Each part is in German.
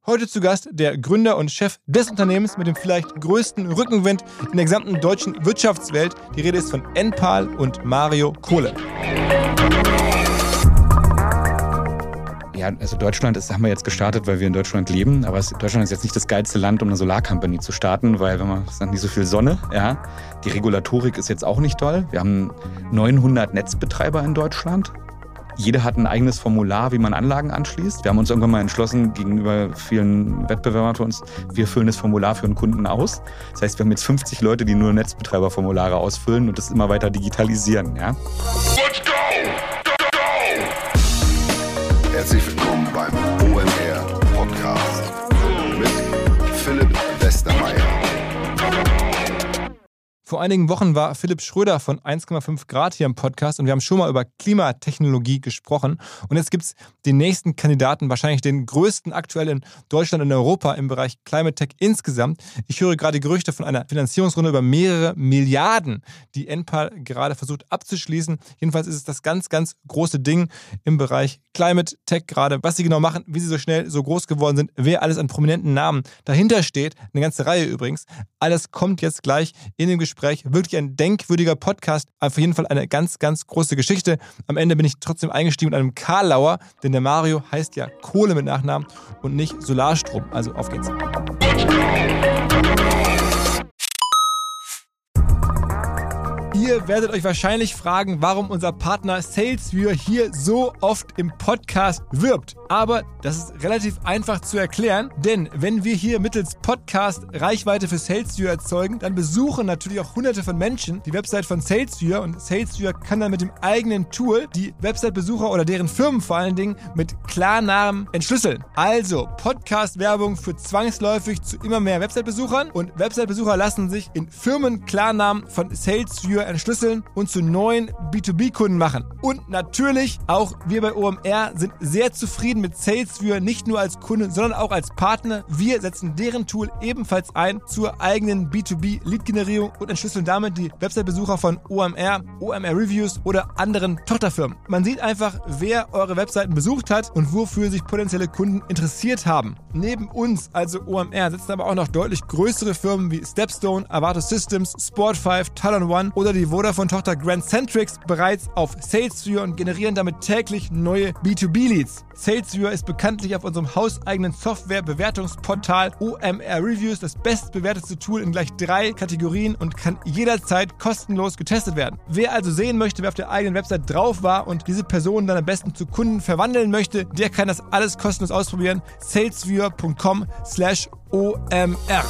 Heute zu Gast der Gründer und Chef des Unternehmens mit dem vielleicht größten Rückenwind in der gesamten deutschen Wirtschaftswelt. Die Rede ist von Enpal und Mario Kohle. Ja, also Deutschland haben wir jetzt gestartet, weil wir in Deutschland leben. Aber Deutschland ist jetzt nicht das geilste Land, um eine Solarcompany zu starten, weil wenn man sagt, nicht so viel Sonne. Ja, die Regulatorik ist jetzt auch nicht toll. Wir haben 900 Netzbetreiber in Deutschland. Jeder hat ein eigenes Formular, wie man Anlagen anschließt. Wir haben uns irgendwann mal entschlossen, gegenüber vielen Wettbewerbern für uns, wir füllen das Formular für einen Kunden aus. Das heißt, wir haben jetzt 50 Leute, die nur Netzbetreiberformulare ausfüllen und das immer weiter digitalisieren. Ja? Let's go! Herzlich willkommen beim OMR Podcast mit Philipp Westermeier. Vor einigen Wochen war Philipp Schröder von 1,5 Grad hier im Podcast und wir haben schon mal über Klimatechnologie gesprochen. Und jetzt gibt es den nächsten Kandidaten, wahrscheinlich den größten aktuell in Deutschland und Europa im Bereich Climate Tech insgesamt. Ich höre gerade Gerüchte von einer Finanzierungsrunde über mehrere Milliarden, die Enpal gerade versucht abzuschließen. Jedenfalls ist es das ganz, ganz große Ding im Bereich Climate Tech gerade. Was sie genau machen, wie sie so schnell so groß geworden sind, wer alles an prominenten Namen dahinter steht, eine ganze Reihe übrigens. Alles kommt jetzt gleich in dem Gespräch. Wirklich ein denkwürdiger Podcast. Auf jeden Fall eine ganz, ganz große Geschichte. Am Ende bin ich trotzdem eingestiegen mit einem Karlauer, denn der Mario heißt ja Kohle mit Nachnamen und nicht Solarstrom. Also auf geht's. Ihr werdet euch wahrscheinlich fragen, warum unser Partner SalesViewer hier so oft im Podcast wirbt. Aber das ist relativ einfach zu erklären, denn wenn wir hier mittels Podcast Reichweite für SalesViewer erzeugen, dann besuchen natürlich auch hunderte von Menschen die Website von SalesViewer und SalesViewer kann dann mit dem eigenen Tool die Website-Besucher oder deren Firmen vor allen Dingen mit Klarnamen entschlüsseln. Also Podcast-Werbung führt zwangsläufig zu immer mehr Website-Besuchern und Website-Besucher lassen sich in Firmen-Klarnamen von SalesViewer entschlüsseln und zu neuen B2B-Kunden machen. Und natürlich, auch wir bei OMR sind sehr zufrieden mit SalesViewer, nicht nur als Kunde, sondern auch als Partner. Wir setzen deren Tool ebenfalls ein zur eigenen B2B-Lead-Generierung und entschlüsseln damit die Website-Besucher von OMR, OMR Reviews oder anderen Tochterfirmen. Man sieht einfach, wer eure Webseiten besucht hat und wofür sich potenzielle Kunden interessiert haben. Neben uns, also OMR, setzen aber auch noch deutlich größere Firmen wie Stepstone, Avato Systems, Sport5, Talon One oder die Vodafone-Tochter Grand Centrix bereits auf SalesViewer und generieren damit täglich neue B2B-Leads. SalesViewer ist bekanntlich auf unserem hauseigenen Software-Bewertungsportal OMR Reviews das bestbewertete Tool in gleich 3 Kategorien und kann jederzeit kostenlos getestet werden. Wer also sehen möchte, wer auf der eigenen Website drauf war und diese Person dann am besten zu Kunden verwandeln möchte, der kann das alles kostenlos ausprobieren. salesviewer.com/OMR.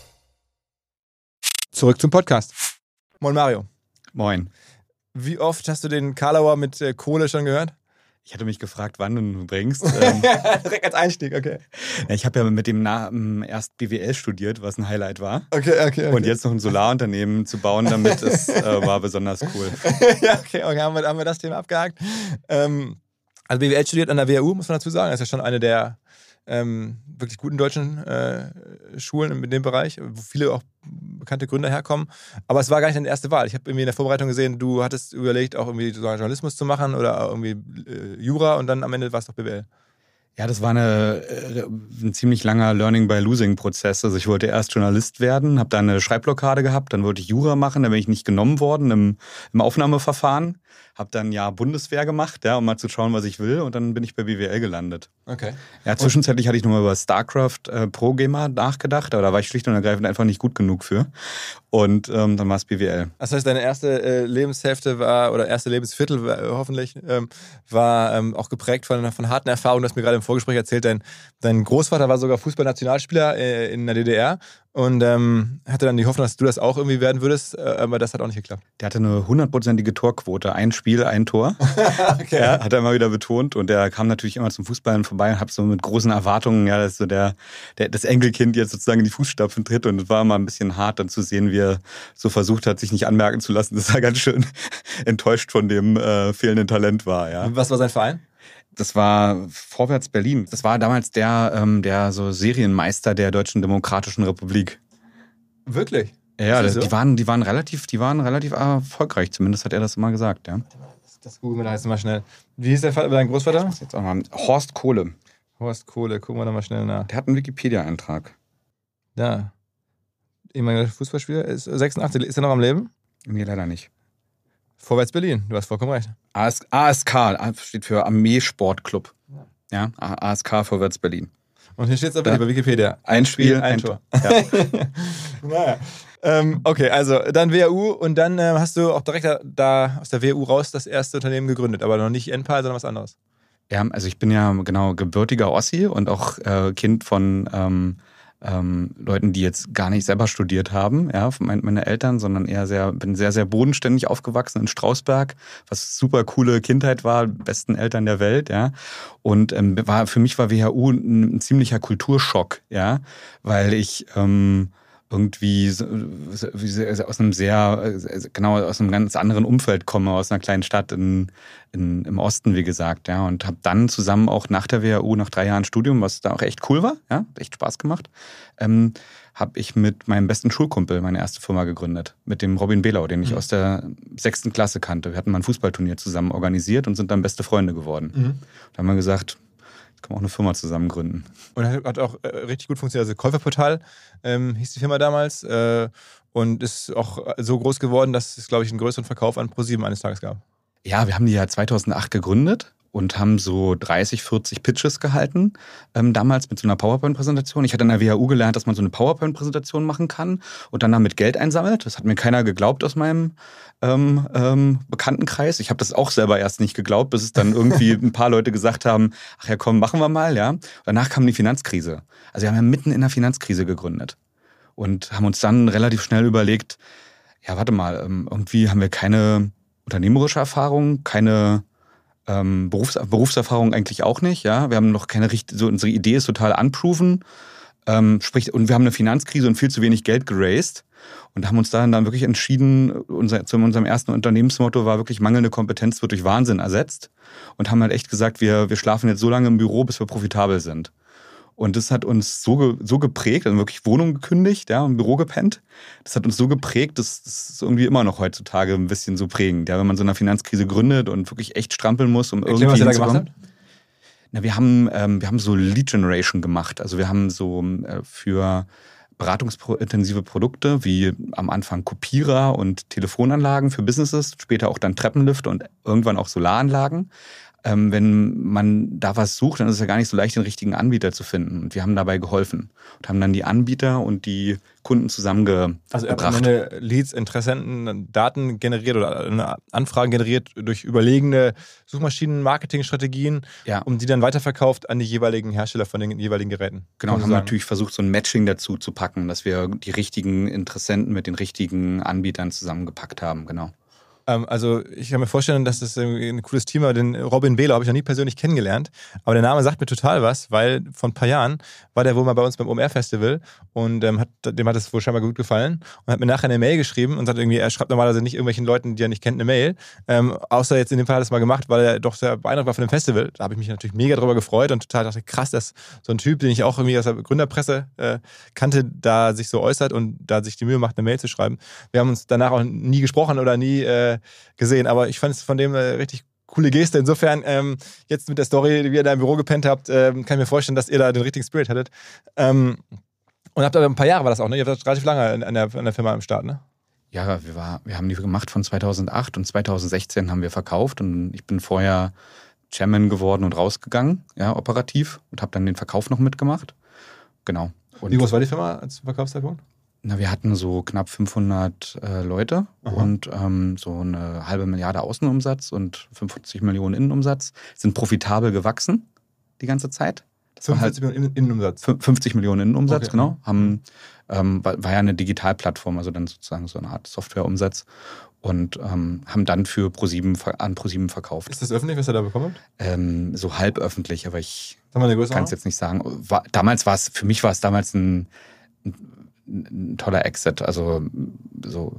Zurück zum Podcast. Moin Mario. Moin. Wie oft hast du den Karlauer mit Kohle schon gehört? Ich hatte mich gefragt, wann du bringst. Direkt als Einstieg, okay. Ich habe ja mit dem Namen erst BWL studiert, was ein Highlight war. Okay. Und jetzt noch ein Solarunternehmen zu bauen damit, das war besonders cool. Ja, okay, haben wir das Thema abgehakt. Also BWL studiert an der WHU, muss man dazu sagen. Das ist ja schon eine der wirklich guten deutschen Schulen in dem Bereich, wo viele auch bekannte Gründer herkommen. Aber es war gar nicht deine erste Wahl. Ich habe irgendwie in der Vorbereitung gesehen, du hattest überlegt, auch irgendwie Journalismus zu machen oder irgendwie Jura und dann am Ende war es doch BWL. Ja, das war ein ziemlich langer Learning-by-Losing-Prozess. Also ich wollte erst Journalist werden, habe dann eine Schreibblockade gehabt, dann wollte ich Jura machen, dann bin ich nicht genommen worden im Aufnahmeverfahren. Habe dann ein Jahr Bundeswehr gemacht, ja, um mal zu schauen, was ich will. Und dann bin ich bei BWL gelandet. Okay. Ja, zwischenzeitlich hatte ich nochmal über StarCraft Pro Gamer nachgedacht, aber da war ich schlicht und ergreifend einfach nicht gut genug für. Und dann war es BWL. Das heißt, deine erste Lebenshälfte war, oder erste Lebensviertel hoffentlich, war auch geprägt von harten Erfahrungen. Du hast mir gerade im Vorgespräch erzählt, dein Großvater war sogar Fußballnationalspieler in der DDR. Und hatte dann die Hoffnung, dass du das auch irgendwie werden würdest, aber das hat auch nicht geklappt. Der hatte eine 100%ige Torquote. Ein Spiel, ein Tor. Okay. Ja, hat er immer wieder betont. Und der kam natürlich immer zum Fußballen vorbei und hab so mit großen Erwartungen, ja, dass so das Enkelkind jetzt sozusagen in die Fußstapfen tritt. Und es war immer ein bisschen hart, dann zu sehen, wie er so versucht hat, sich nicht anmerken zu lassen, dass er ganz schön enttäuscht von dem fehlenden Talent war. Ja. Was war sein Verein? Das war Vorwärts Berlin. Das war damals der so Serienmeister der Deutschen Demokratischen Republik. Wirklich? Ja, die waren relativ erfolgreich. Zumindest hat er das immer gesagt. Ja. Das googeln wir da jetzt mal schnell. Wie hieß dein Großvater? Jetzt auch mal Horst Kohle. Horst Kohle, gucken wir da mal schnell nach. Der hat einen Wikipedia-Eintrag. Ja. Ehemaliger Fußballspieler, ist 86, ist er noch am Leben? Nee, leider nicht. Vorwärts Berlin, du hast vollkommen recht. ASK steht für Armeesportclub. Ja, ASK Vorwärts Berlin. Und hier steht es aber bei Wikipedia. Ein Spiel, ein Tor. Ja. Naja. Okay, also dann WHU und dann hast du auch direkt da aus der WHU raus das erste Unternehmen gegründet, aber noch nicht Enpal, sondern was anderes. Ja, also ich bin ja genau gebürtiger Ossi und auch Kind von Leuten, die jetzt gar nicht selber studiert haben, ja, meine Eltern, sondern bin sehr, sehr bodenständig aufgewachsen in Strausberg, was super coole Kindheit war, besten Eltern der Welt, ja. Und für mich war WHU ein ziemlicher Kulturschock, ja, weil ich irgendwie aus einem ganz anderen Umfeld komme, aus einer kleinen Stadt im Osten, wie gesagt, ja, und habe dann zusammen auch nach der WHU, nach 3 Jahren Studium, was da auch echt cool war, ja, hat echt Spaß gemacht, habe ich mit meinem besten Schulkumpel meine erste Firma gegründet, mit dem Robin Behlau, den ich aus der 6. Klasse kannte. Wir hatten mal ein Fußballturnier zusammen organisiert und sind dann beste Freunde geworden. Da haben wir gesagt, kann man auch eine Firma zusammen gründen. Und hat auch richtig gut funktioniert. Also Käuferportal hieß die Firma damals und ist auch so groß geworden, dass es, glaube ich, einen größeren Verkauf an ProSieben eines Tages gab. Ja, wir haben die ja 2008 gegründet und haben so 30, 40 Pitches gehalten, damals mit so einer PowerPoint-Präsentation. Ich hatte an der WHU gelernt, dass man so eine PowerPoint-Präsentation machen kann und dann damit Geld einsammelt. Das hat mir keiner geglaubt aus meinem Bekanntenkreis. Ich habe das auch selber erst nicht geglaubt, bis es dann irgendwie ein paar Leute gesagt haben, ach ja komm, machen wir mal, ja. Danach kam die Finanzkrise. Also wir haben ja mitten in der Finanzkrise gegründet und haben uns dann relativ schnell überlegt, ja warte mal, irgendwie haben wir keine unternehmerische Erfahrung, keine Berufserfahrung eigentlich auch nicht, ja. Wir haben noch keine unsere Idee ist total unproven, und wir haben eine Finanzkrise und viel zu wenig Geld geraced. Und haben uns dann wirklich entschieden, zu unserem ersten Unternehmensmotto war wirklich, mangelnde Kompetenz wird durch Wahnsinn ersetzt. Und haben halt echt gesagt, wir schlafen jetzt so lange im Büro, bis wir profitabel sind. Und das hat uns so geprägt, also wirklich Wohnung gekündigt, ja, im Büro gepennt. Das hat uns so geprägt, das ist irgendwie immer noch heutzutage ein bisschen so prägend. Ja, wenn man so eine Finanzkrise gründet und wirklich echt strampeln muss, um irgendwie was ihr da gemacht habt? Na, wir haben so Lead Generation gemacht. Also wir haben so für beratungsintensive Produkte wie am Anfang Kopierer und Telefonanlagen für Businesses, später auch dann Treppenlifte und irgendwann auch Solaranlagen. Wenn man da was sucht, dann ist es ja gar nicht so leicht, den richtigen Anbieter zu finden. Und wir haben dabei geholfen und haben dann die Anbieter und die Kunden zusammengebracht. Also ihr habt eine Leads, Interessenten, Daten generiert oder Anfragen generiert durch überlegene Suchmaschinen-Marketing-Strategien, um die dann weiterverkauft an die jeweiligen Hersteller von den jeweiligen Geräten. Genau, und haben natürlich versucht, so ein Matching dazu zu packen, dass wir die richtigen Interessenten mit den richtigen Anbietern zusammengepackt haben, genau. Also ich kann mir vorstellen, dass das ein cooles Team war. Den Robin Behlau habe ich noch nie persönlich kennengelernt, aber der Name sagt mir total was, weil vor ein paar Jahren war der wohl mal bei uns beim OMR-Festival und dem hat es wohl scheinbar gut gefallen und hat mir nachher eine Mail geschrieben und sagt irgendwie, er schreibt normalerweise nicht irgendwelchen Leuten, die er nicht kennt, eine Mail, außer jetzt in dem Fall hat er es mal gemacht, weil er doch sehr beeindruckt war von dem Festival. Da habe ich mich natürlich mega drüber gefreut und total dachte, krass, dass so ein Typ, den ich auch irgendwie aus der Gründerpresse kannte, da sich so äußert und da sich die Mühe macht, eine Mail zu schreiben. Wir haben uns danach auch nie gesprochen oder nie gesehen, aber ich fand es von dem eine richtig coole Geste. Insofern, jetzt mit der Story, wie ihr da im Büro gepennt habt, kann ich mir vorstellen, dass ihr da den richtigen Spirit hattet. Und habt aber ein paar Jahre war das auch, ne? Ihr habt relativ lange an der Firma am Start, ne? Ja, wir haben die gemacht von 2008 und 2016 haben wir verkauft und ich bin vorher Chairman geworden und rausgegangen, ja, operativ und habe dann den Verkauf noch mitgemacht. Genau. Und wie groß war die Firma als Verkaufszeitpunkt? Na, wir hatten so knapp 500 Leute. Aha. Und so eine 500 Millionen Außenumsatz und 55 Millionen Innenumsatz. Sind profitabel gewachsen die ganze Zeit. Das 50 Millionen Innenumsatz? 50 Millionen Innenumsatz, okay. Genau. War ja eine Digitalplattform, also dann sozusagen so eine Art Softwareumsatz. Und haben dann für an ProSieben verkauft. Ist das öffentlich, was ihr da bekommen habt? So halb öffentlich, aber ich kann es jetzt nicht sagen. Für mich war es damals ein toller Exit, also so.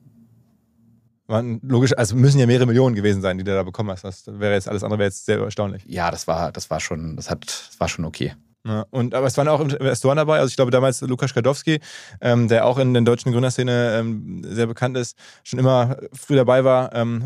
Logisch, also müssen ja mehrere Millionen gewesen sein, die du da bekommen hast. Das wäre jetzt alles andere wäre jetzt sehr erstaunlich. Ja, das war schon okay. Ja, aber es waren auch Investoren dabei, also ich glaube damals Lukas Kadowski, der auch in der deutschen Gründerszene sehr bekannt ist, schon immer früh dabei war,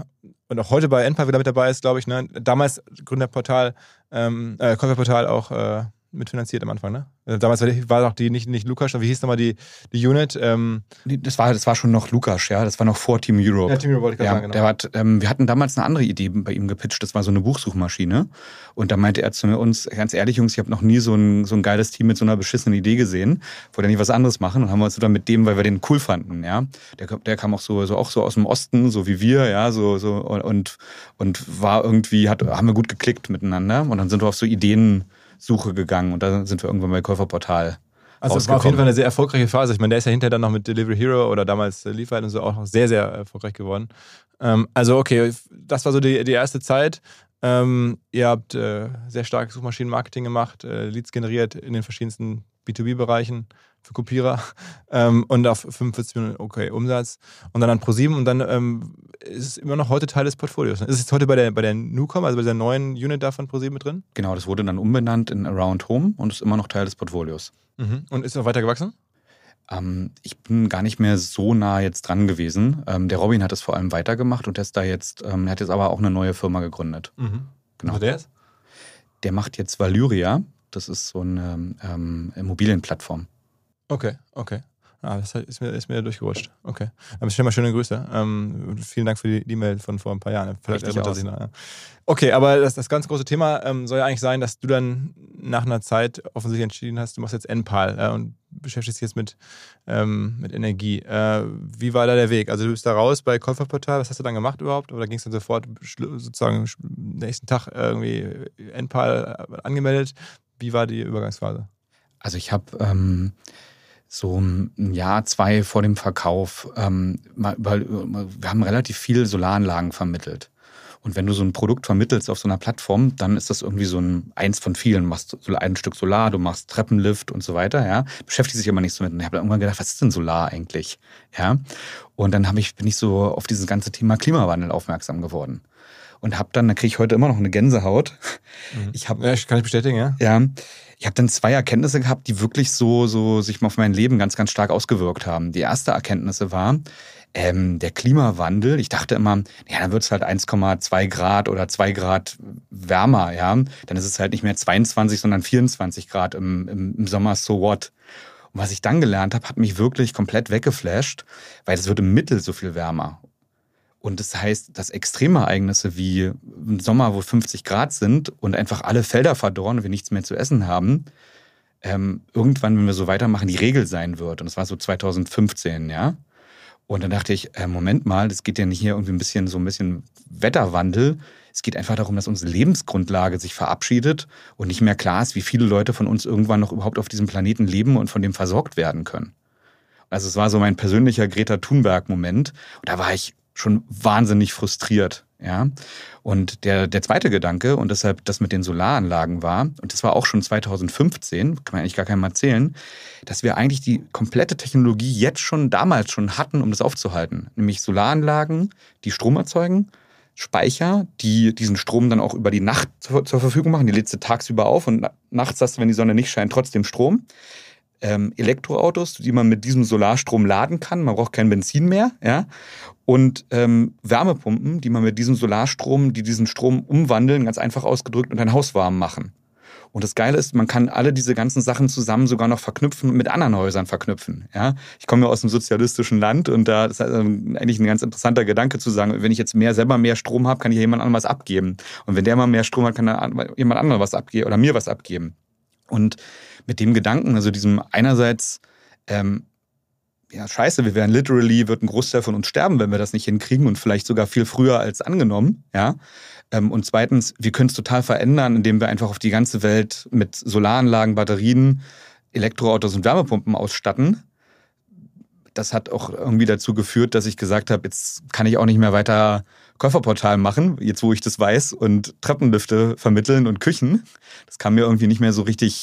und auch heute bei Enpal wieder mit dabei ist, glaube ich, ne? Damals Gründerportal, Käuferportal auch mitfinanziert am Anfang, ne? Damals war doch die nicht Lukas, wie hieß nochmal die Unit? Das war schon noch Lukas, ja. Das war noch vor Team Europe. Ja, Team Europe wollte ich gerade sagen, genau. Wir hatten damals eine andere Idee bei ihm gepitcht. Das war so eine Buchsuchmaschine. Und da meinte er zu uns, ganz ehrlich, Jungs, ich habe noch nie so ein geiles Team mit so einer beschissenen Idee gesehen. Wollt ihr nicht was anderes machen? Und haben wir uns dann mit dem, weil wir den cool fanden, ja. Der kam auch so aus dem Osten, so wie wir, ja, und war irgendwie, haben wir gut geklickt miteinander. Und dann sind wir auf so Ideensuche gegangen und da sind wir irgendwann bei Käuferportal. Also es war auf jeden Fall eine sehr erfolgreiche Phase. Ich meine, der ist ja hinterher dann noch mit Delivery Hero oder damals Lieferheit und so auch noch sehr, sehr erfolgreich geworden. Also okay, das war so die erste Zeit. Ihr habt sehr starkes Suchmaschinenmarketing gemacht, Leads generiert in den verschiedensten B2B-Bereichen für Kopierer und auf 45 Millionen Umsatz. Und dann an ProSieben und dann ist es immer noch heute Teil des Portfolios. Ist es jetzt heute bei der Newcom, also bei dieser neuen Unit da von ProSieben mit drin? Genau, das wurde dann umbenannt in Around Home und ist immer noch Teil des Portfolios. Mhm. Und ist noch weiter gewachsen? Ich bin gar nicht mehr so nah jetzt dran gewesen. Der Robin hat es vor allem weitergemacht und der ist da jetzt, hat jetzt aber auch eine neue Firma gegründet. Mhm. Genau. Also der ist? Der macht jetzt Valyria. Das ist so eine Immobilienplattform. Okay. Das ist mir durchgerutscht. Okay. Aber schon mal schöne Grüße. Vielen Dank für die E-Mail von vor ein paar Jahren. Okay, aber das ganz große Thema soll ja eigentlich sein, dass du dann nach einer Zeit offensichtlich entschieden hast, du machst jetzt Enpal und beschäftigst dich jetzt mit Energie. Wie war da der Weg? Also du bist da raus bei Käuferportal. Was hast du dann gemacht überhaupt? Oder ging es dann sofort sozusagen nächsten Tag irgendwie Enpal angemeldet? Wie war die Übergangsphase? Also ich habe so ein Jahr, 2 vor dem Verkauf, wir haben relativ viel Solaranlagen vermittelt. Und wenn du so ein Produkt vermittelst auf so einer Plattform, dann ist das irgendwie so eins von vielen. Du machst so ein Stück Solar, du machst Treppenlift und so weiter, ja. Beschäftigst dich aber nicht so mit. Und ich habe dann irgendwann gedacht, was ist denn Solar eigentlich? Ja. Und dann bin ich so auf dieses ganze Thema Klimawandel aufmerksam geworden. Und habe dann, da kriege ich heute immer noch eine Gänsehaut. Kann ich bestätigen, ja? Ja. Ich habe dann 2 Erkenntnisse gehabt, die wirklich so sich mal auf mein Leben ganz, ganz stark ausgewirkt haben. Die erste Erkenntnis war, der Klimawandel, ich dachte immer, ja, dann wird es halt 1,2 Grad oder 2 Grad wärmer, ja. Dann ist es halt nicht mehr 22, sondern 24 Grad im Sommer, so what. Und was ich dann gelernt habe, hat mich wirklich komplett weggeflasht, weil es wird im Mittel so viel wärmer. Und das heißt, dass Extremereignisse wie im Sommer, wo 50 Grad sind und einfach alle Felder verdorren und wir nichts mehr zu essen haben, irgendwann, wenn wir so weitermachen, die Regel sein wird. Und das war so 2015, ja. Und dann dachte ich, Moment mal, das geht ja nicht hier irgendwie ein bisschen Wetterwandel. Es geht einfach darum, dass unsere Lebensgrundlage sich verabschiedet und nicht mehr klar ist, wie viele Leute von uns irgendwann noch überhaupt auf diesem Planeten leben und von dem versorgt werden können. Also es war so mein persönlicher Greta Thunberg-Moment. Und da war ich schon wahnsinnig frustriert, ja. Und der zweite Gedanke, und deshalb das mit den Solaranlagen war, und das war auch schon 2015, kann man eigentlich gar keinem erzählen, dass wir eigentlich die komplette Technologie damals schon hatten, um das aufzuhalten. Nämlich Solaranlagen, die Strom erzeugen, Speicher, die diesen Strom dann auch über die Nacht zur Verfügung machen. Die lädst du tagsüber auf und nachts hast du, wenn die Sonne nicht scheint, trotzdem Strom. Elektroautos, die man mit diesem Solarstrom laden kann. Man braucht kein Benzin mehr, ja. Und Wärmepumpen, die man mit diesem Solarstrom, die diesen Strom umwandeln, ganz einfach ausgedrückt, und ein Haus warm machen. Und das Geile ist, man kann alle diese ganzen Sachen zusammen sogar noch verknüpfen und mit anderen Häusern verknüpfen. Ja? Ich komme ja aus einem sozialistischen Land und da ist eigentlich ein ganz interessanter Gedanke zu sagen, wenn ich jetzt selber mehr Strom habe, kann ich jemand anderem was abgeben. Und wenn der mal mehr Strom hat, kann jemand anderem was abgeben oder mir was abgeben. Und mit dem Gedanken, also diesem einerseits, scheiße, wird ein Großteil von uns sterben, wenn wir das nicht hinkriegen und vielleicht sogar viel früher als angenommen, ja. Und zweitens, wir können es total verändern, indem wir einfach auf die ganze Welt mit Solaranlagen, Batterien, Elektroautos und Wärmepumpen ausstatten. Das hat auch irgendwie dazu geführt, dass ich gesagt habe, jetzt kann ich auch nicht mehr weiter Käuferportal machen, jetzt wo ich das weiß, und Treppenlifte vermitteln und Küchen. Das kam mir dann irgendwie nicht mehr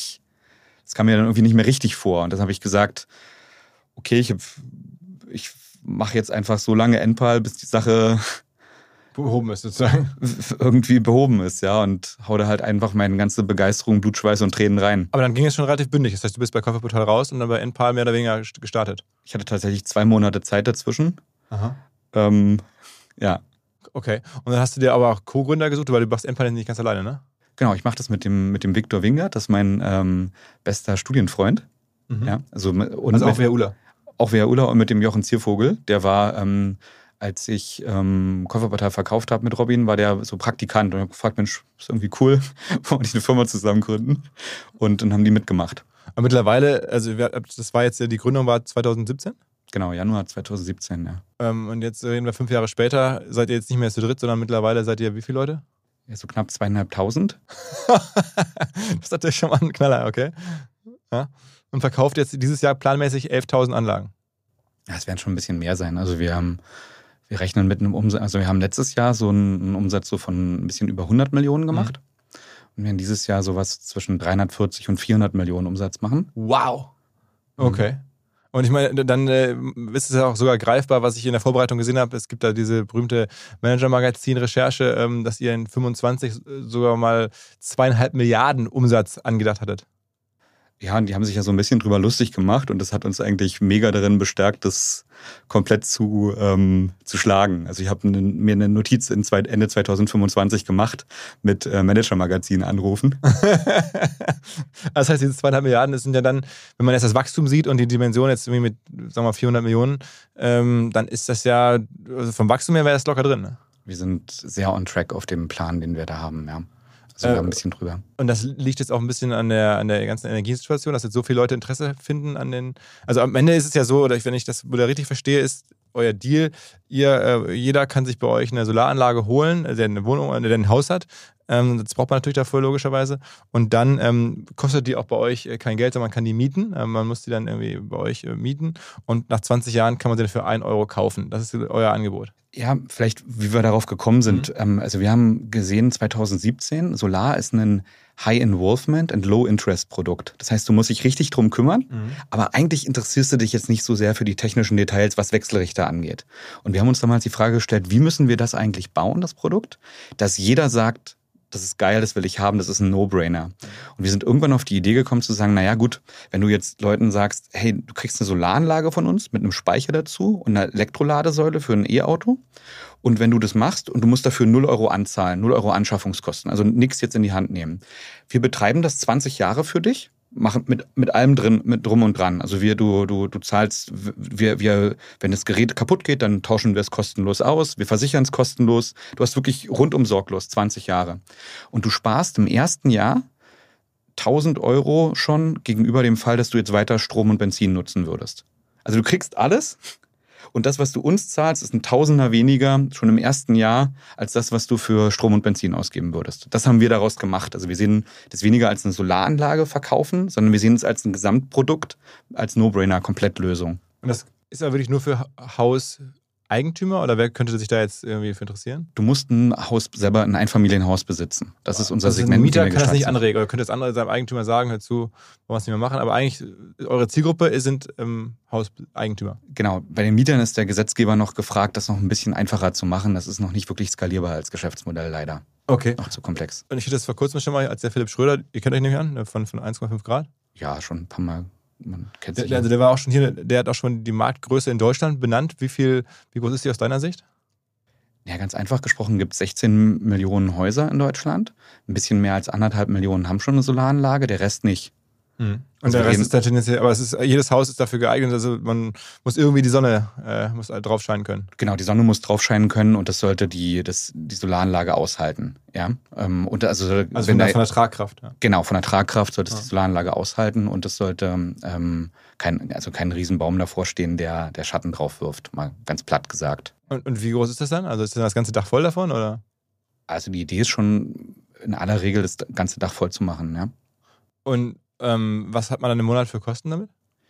richtig vor. Und dann habe ich gesagt, okay, ich mache jetzt einfach so lange Enpal, bis die Sache behoben ist sozusagen. Irgendwie behoben ist, ja, und hau da halt einfach meine ganze Begeisterung, Blut, Schweiß und Tränen rein. Aber dann ging es schon relativ bündig. Das heißt, du bist bei Käuferportal raus und dann bei Enpal mehr oder weniger gestartet. Ich hatte tatsächlich 2 Monate Zeit dazwischen. Aha. Ja. Okay. Und dann hast du dir aber auch Co-Gründer gesucht, weil du machst Empire nicht ganz alleine, ne? Genau, ich mache das mit dem Viktor Wingert, das ist mein bester Studienfreund. Mhm. Ja, also auch via ULA. Auch via ULA und mit dem Jochen Ziervogel. Der war, als ich Käuferportal verkauft habe mit Robin, war der so Praktikant. Und ich habe gefragt, Mensch, ist irgendwie cool, wollen wir nicht eine Firma zusammen gründen? Und dann haben die mitgemacht. Aber mittlerweile, also das war jetzt, die Gründung war 2017? Genau, Januar 2017, ja. Und jetzt reden wir 5 Jahre später, seid ihr jetzt nicht mehr zu dritt, sondern mittlerweile seid ihr wie viele Leute? Ja, so knapp 2.500. Das ist natürlich schon mal ein Knaller, okay. Ja. Und verkauft jetzt dieses Jahr planmäßig 11.000 Anlagen. Ja, es werden schon ein bisschen mehr sein. Also wir rechnen mit einem Umsatz, also wir haben letztes Jahr so einen Umsatz so von ein bisschen über 100 Millionen gemacht. Und wir werden dieses Jahr sowas zwischen 340 und 400 Millionen Umsatz machen. Wow. Okay. Und ich meine, dann ist es ja auch sogar greifbar, was ich in der Vorbereitung gesehen habe. Es gibt da diese berühmte Manager-Magazin-Recherche, dass ihr in 25 sogar mal 2,5 Milliarden Umsatz angedacht hattet. Ja, und die haben sich ja so ein bisschen drüber lustig gemacht und das hat uns eigentlich mega darin bestärkt, das komplett zu schlagen. Also ich habe mir eine Notiz Ende 2025 gemacht mit Manager-Magazin anrufen. Das heißt, diese 2,5 Milliarden, das sind ja dann, wenn man jetzt das Wachstum sieht und die Dimension jetzt irgendwie mit, sagen wir mal, 400 Millionen, dann ist das ja, also vom Wachstum her wäre das locker drin, ne? Wir sind sehr on track auf dem Plan, den wir da haben, ja. Also ein bisschen drüber. Und das liegt jetzt auch ein bisschen an der ganzen Energiesituation, dass jetzt so viele Leute Interesse finden an den. Also am Ende ist es ja so, oder wenn ich das wieder richtig verstehe, ist euer Deal, jeder kann sich bei euch eine Solaranlage holen, der eine Wohnung, der ein Haus hat. Das braucht man natürlich dafür logischerweise. Und dann kostet die auch bei euch kein Geld, sondern man kann die mieten. Man muss die dann irgendwie bei euch mieten. Und nach 20 Jahren kann man sie für 1 Euro kaufen. Das ist euer Angebot. Ja, vielleicht, wie wir darauf gekommen sind. Also wir haben gesehen, 2017, Solar ist ein High-Involvement and Low-Interest-Produkt. Das heißt, du musst dich richtig drum kümmern, aber eigentlich interessierst du dich jetzt nicht so sehr für die technischen Details, was Wechselrichter angeht. Und wir haben uns damals die Frage gestellt, wie müssen wir das eigentlich bauen, das Produkt, dass jeder sagt, das ist geil, das will ich haben, das ist ein No-Brainer. Und wir sind irgendwann auf die Idee gekommen zu sagen, naja gut, wenn du jetzt Leuten sagst, hey, du kriegst eine Solaranlage von uns mit einem Speicher dazu und einer Elektroladesäule für ein E-Auto und wenn du das machst und du musst dafür 0 Euro anzahlen, 0 Euro Anschaffungskosten, also nichts jetzt in die Hand nehmen. Wir betreiben das 20 Jahre für dich, machen mit allem drin, mit drum und dran. Also du zahlst, wenn das Gerät kaputt geht, dann tauschen wir es kostenlos aus, wir versichern es kostenlos. Du hast wirklich rundum sorglos 20 Jahre. Und du sparst im ersten Jahr 1.000 Euro schon gegenüber dem Fall, dass du jetzt weiter Strom und Benzin nutzen würdest. Also du kriegst alles und das, was du uns zahlst, ist ein Tausender weniger schon im ersten Jahr als das, was du für Strom und Benzin ausgeben würdest. Das haben wir daraus gemacht. Also wir sehen das weniger als eine Solaranlage verkaufen, sondern wir sehen es als ein Gesamtprodukt, als No-Brainer, Komplettlösung. Und das ist aber wirklich nur für Hauseigentümer oder wer könnte sich da jetzt irgendwie für interessieren? Du musst ein Einfamilienhaus besitzen. Das ist unser Segment. Ein Mieter kann das nicht anregen oder könnte das andere seinem Eigentümer sagen, hör zu, wollen wir es nicht mehr machen. Aber eigentlich, eure Zielgruppe sind Hauseigentümer. Genau, bei den Mietern ist der Gesetzgeber noch gefragt, das noch ein bisschen einfacher zu machen. Das ist noch nicht wirklich skalierbar als Geschäftsmodell, leider. Okay. Noch zu komplex. Und ich hatte das vor kurzem schon mal, als der Philipp Schröder, ihr kennt euch nämlich an, von 1,5 Grad? Ja, schon ein paar Mal. Man kennt sich. Also der war auch schon hier, der hat auch schon die Marktgröße in Deutschland benannt. Wie groß ist die aus deiner Sicht? Ja, ganz einfach gesprochen gibt es 16 Millionen Häuser in Deutschland. Ein bisschen mehr als 1,5 Millionen haben schon eine Solaranlage, der Rest nicht. Und also der Rest ist da tendenziell, aber jedes Haus ist dafür geeignet, also man muss irgendwie die Sonne muss drauf scheinen können. Genau, die Sonne muss drauf scheinen können und das sollte die Solaranlage aushalten. Ja? Und also von der Tragkraft. Ja. Genau, von der Tragkraft sollte es die Solaranlage aushalten und es sollte kein Riesenbaum davor stehen, der Schatten drauf wirft, mal ganz platt gesagt. Und wie groß ist das dann? Also ist dann das ganze Dach voll davon, oder? Also die Idee ist schon in aller Regel das ganze Dach voll zu machen, ja. Und was hat man dann im Monat für Kosten damit?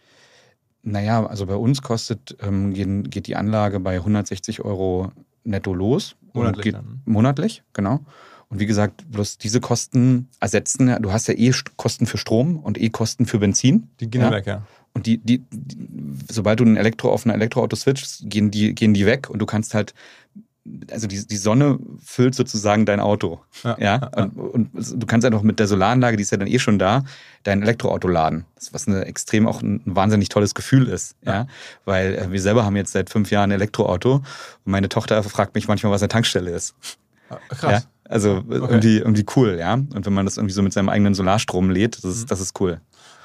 Naja, also bei uns geht die Anlage bei 160 Euro netto los. Monatlich monatlich, genau. Und wie gesagt, bloß diese Kosten ersetzen, du hast ja Kosten für Strom und Kosten für Benzin. Die gehen weg, ja. Und sobald du auf ein Elektroauto switchst, gehen die weg und du kannst halt also die Sonne füllt sozusagen dein Auto. Ja. Und du kannst einfach mit der Solaranlage, die ist ja dann schon da, dein Elektroauto laden. Was extrem auch ein wahnsinnig tolles Gefühl ist. Ja. Weil wir selber haben jetzt seit 5 Jahren ein Elektroauto und meine Tochter fragt mich manchmal, was eine Tankstelle ist. Krass. Ja. Also irgendwie cool, ja. Und wenn man das irgendwie so mit seinem eigenen Solarstrom lädt, das ist cool.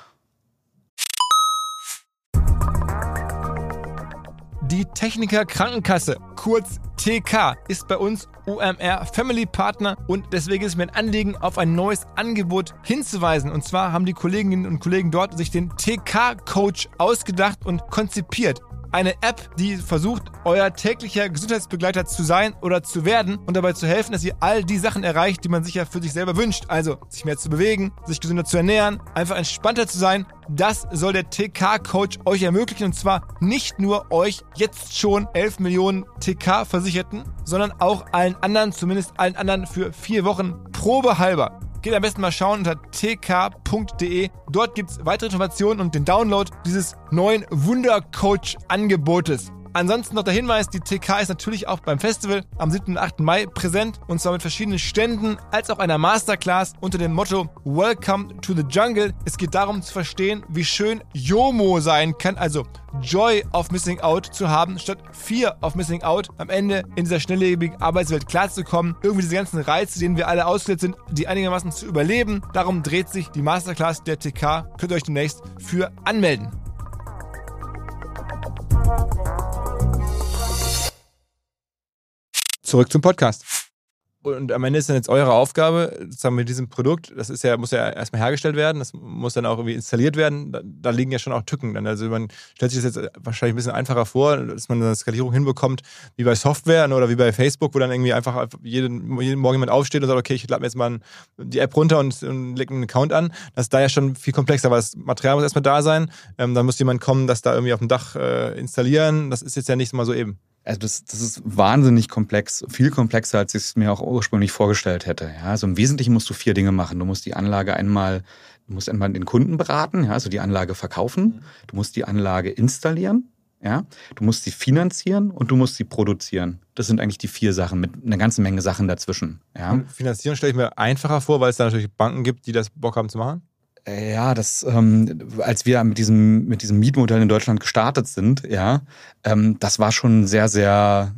Die Techniker Krankenkasse, kurz TK, ist bei uns OMR Family Partner und deswegen ist mir ein Anliegen, auf ein neues Angebot hinzuweisen. Und zwar haben die Kolleginnen und Kollegen dort sich den TK-Coach ausgedacht und konzipiert. Eine App, die versucht, euer täglicher Gesundheitsbegleiter zu sein oder zu werden und dabei zu helfen, dass ihr all die Sachen erreicht, die man sich ja für sich selber wünscht. Also sich mehr zu bewegen, sich gesünder zu ernähren, einfach entspannter zu sein. Das soll der TK-Coach euch ermöglichen und zwar nicht nur euch jetzt schon 11 Millionen TK-Versicherten, sondern auch allen anderen, zumindest allen anderen für 4 Wochen probehalber. Geht am besten mal schauen unter tk.de. Dort gibt es weitere Informationen und den Download dieses neuen Wundercoach-Angebotes. Ansonsten noch der Hinweis, die TK ist natürlich auch beim Festival am 7. und 8. Mai präsent und zwar mit verschiedenen Ständen als auch einer Masterclass unter dem Motto Welcome to the Jungle. Es geht darum zu verstehen, wie schön JOMO sein kann, also Joy of Missing Out zu haben, statt Fear of Missing Out, am Ende in dieser schnelllebigen Arbeitswelt klarzukommen, irgendwie diese ganzen Reize, denen wir alle ausgesetzt sind, die einigermaßen zu überleben. Darum dreht sich die Masterclass der TK. Könnt ihr euch demnächst für anmelden. Zurück zum Podcast. Und am Ende ist dann jetzt eure Aufgabe, sozusagen mit diesem Produkt, das ist ja, muss ja erstmal hergestellt werden, das muss dann auch irgendwie installiert werden, da liegen ja schon auch Tücken dann. Also man stellt sich das jetzt wahrscheinlich ein bisschen einfacher vor, dass man eine Skalierung hinbekommt, wie bei Software oder wie bei Facebook, wo dann irgendwie einfach jeden Morgen jemand aufsteht und sagt, okay, ich lade mir jetzt mal die App runter und lege einen Account an. Das ist da ja schon viel komplexer, weil das Material muss erstmal da sein, dann muss jemand kommen, das da irgendwie auf dem Dach installieren, das ist jetzt ja nicht mal so eben. Also das ist wahnsinnig komplex, viel komplexer, als ich es mir auch ursprünglich vorgestellt hätte. Ja, also im Wesentlichen musst du 4 Dinge machen. Du musst die Anlage einmal den Kunden beraten, ja, also die Anlage verkaufen. Du musst die Anlage installieren, ja. Du musst sie finanzieren und du musst sie produzieren. Das sind eigentlich die 4 Sachen mit einer ganzen Menge Sachen dazwischen. Ja. Und Finanzieren stelle ich mir einfacher vor, weil es da natürlich Banken gibt, die das Bock haben zu machen. Ja, als wir mit diesem Mietmodell in Deutschland gestartet sind, ja, das war schon sehr, sehr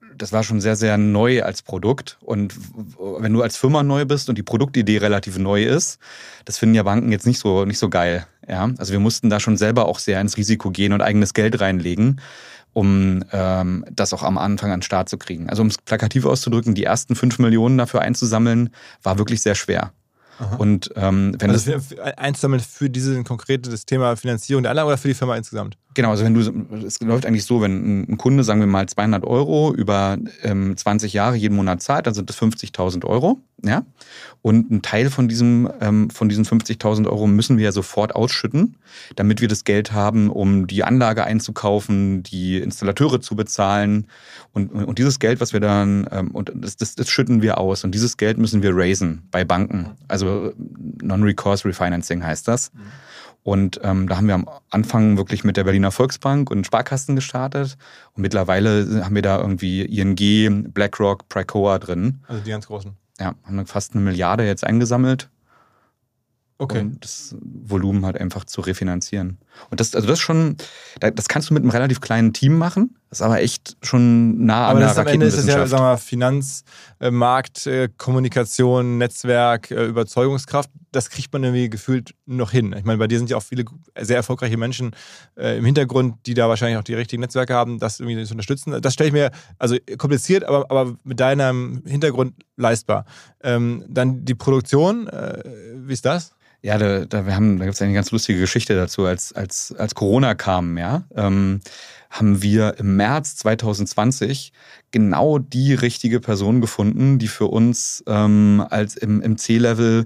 neu als Produkt. Und wenn du als Firma neu bist und die Produktidee relativ neu ist, das finden ja Banken jetzt nicht so geil. Ja, also wir mussten da schon selber auch sehr ins Risiko gehen und eigenes Geld reinlegen, um das auch am Anfang an den Start zu kriegen. Also um es plakativ auszudrücken, die ersten 5 Millionen dafür einzusammeln, war wirklich sehr schwer. Aha. Und wenn also einzusammeln für dieses konkrete das Thema Finanzierung der Anlage oder für die Firma insgesamt? Genau, also es läuft eigentlich so, wenn ein Kunde, sagen wir mal, 200 € über 20 Jahre jeden Monat zahlt, dann sind das 50.000 €. Ja? Und ein Teil von diesen 50.000 € müssen wir ja sofort ausschütten, damit wir das Geld haben, um die Anlage einzukaufen, die Installateure zu bezahlen. Und dieses Geld, was wir dann, das schütten wir aus. Und dieses Geld müssen wir raisen bei Banken. Also Non-Recourse Refinancing heißt das. Und da haben wir am Anfang wirklich mit der Berliner Volksbank und Sparkassen gestartet. Und mittlerweile haben wir da irgendwie ING, BlackRock, Pricoa drin. Also die ganz großen. Ja, haben wir fast 1 Milliarde jetzt eingesammelt. Okay. Um das Volumen halt einfach zu refinanzieren. Und das kannst du mit einem relativ kleinen Team machen. Das ist aber echt schon nah an der Raketenwissenschaft. Aber am Ende ist es ja, sagen wir mal, Finanzmarkt, Kommunikation, Netzwerk, Überzeugungskraft. Das kriegt man irgendwie gefühlt noch hin. Ich meine, bei dir sind ja auch viele sehr erfolgreiche Menschen im Hintergrund, die da wahrscheinlich auch die richtigen Netzwerke haben, das irgendwie zu unterstützen. Das stelle ich mir, also kompliziert, aber mit deinem Hintergrund leistbar. Dann die Produktion, wie ist das? Ja, da gibt es eine ganz lustige Geschichte dazu. Als Corona kam, ja, haben wir im März 2020 genau die richtige Person gefunden, die für uns als im C-Level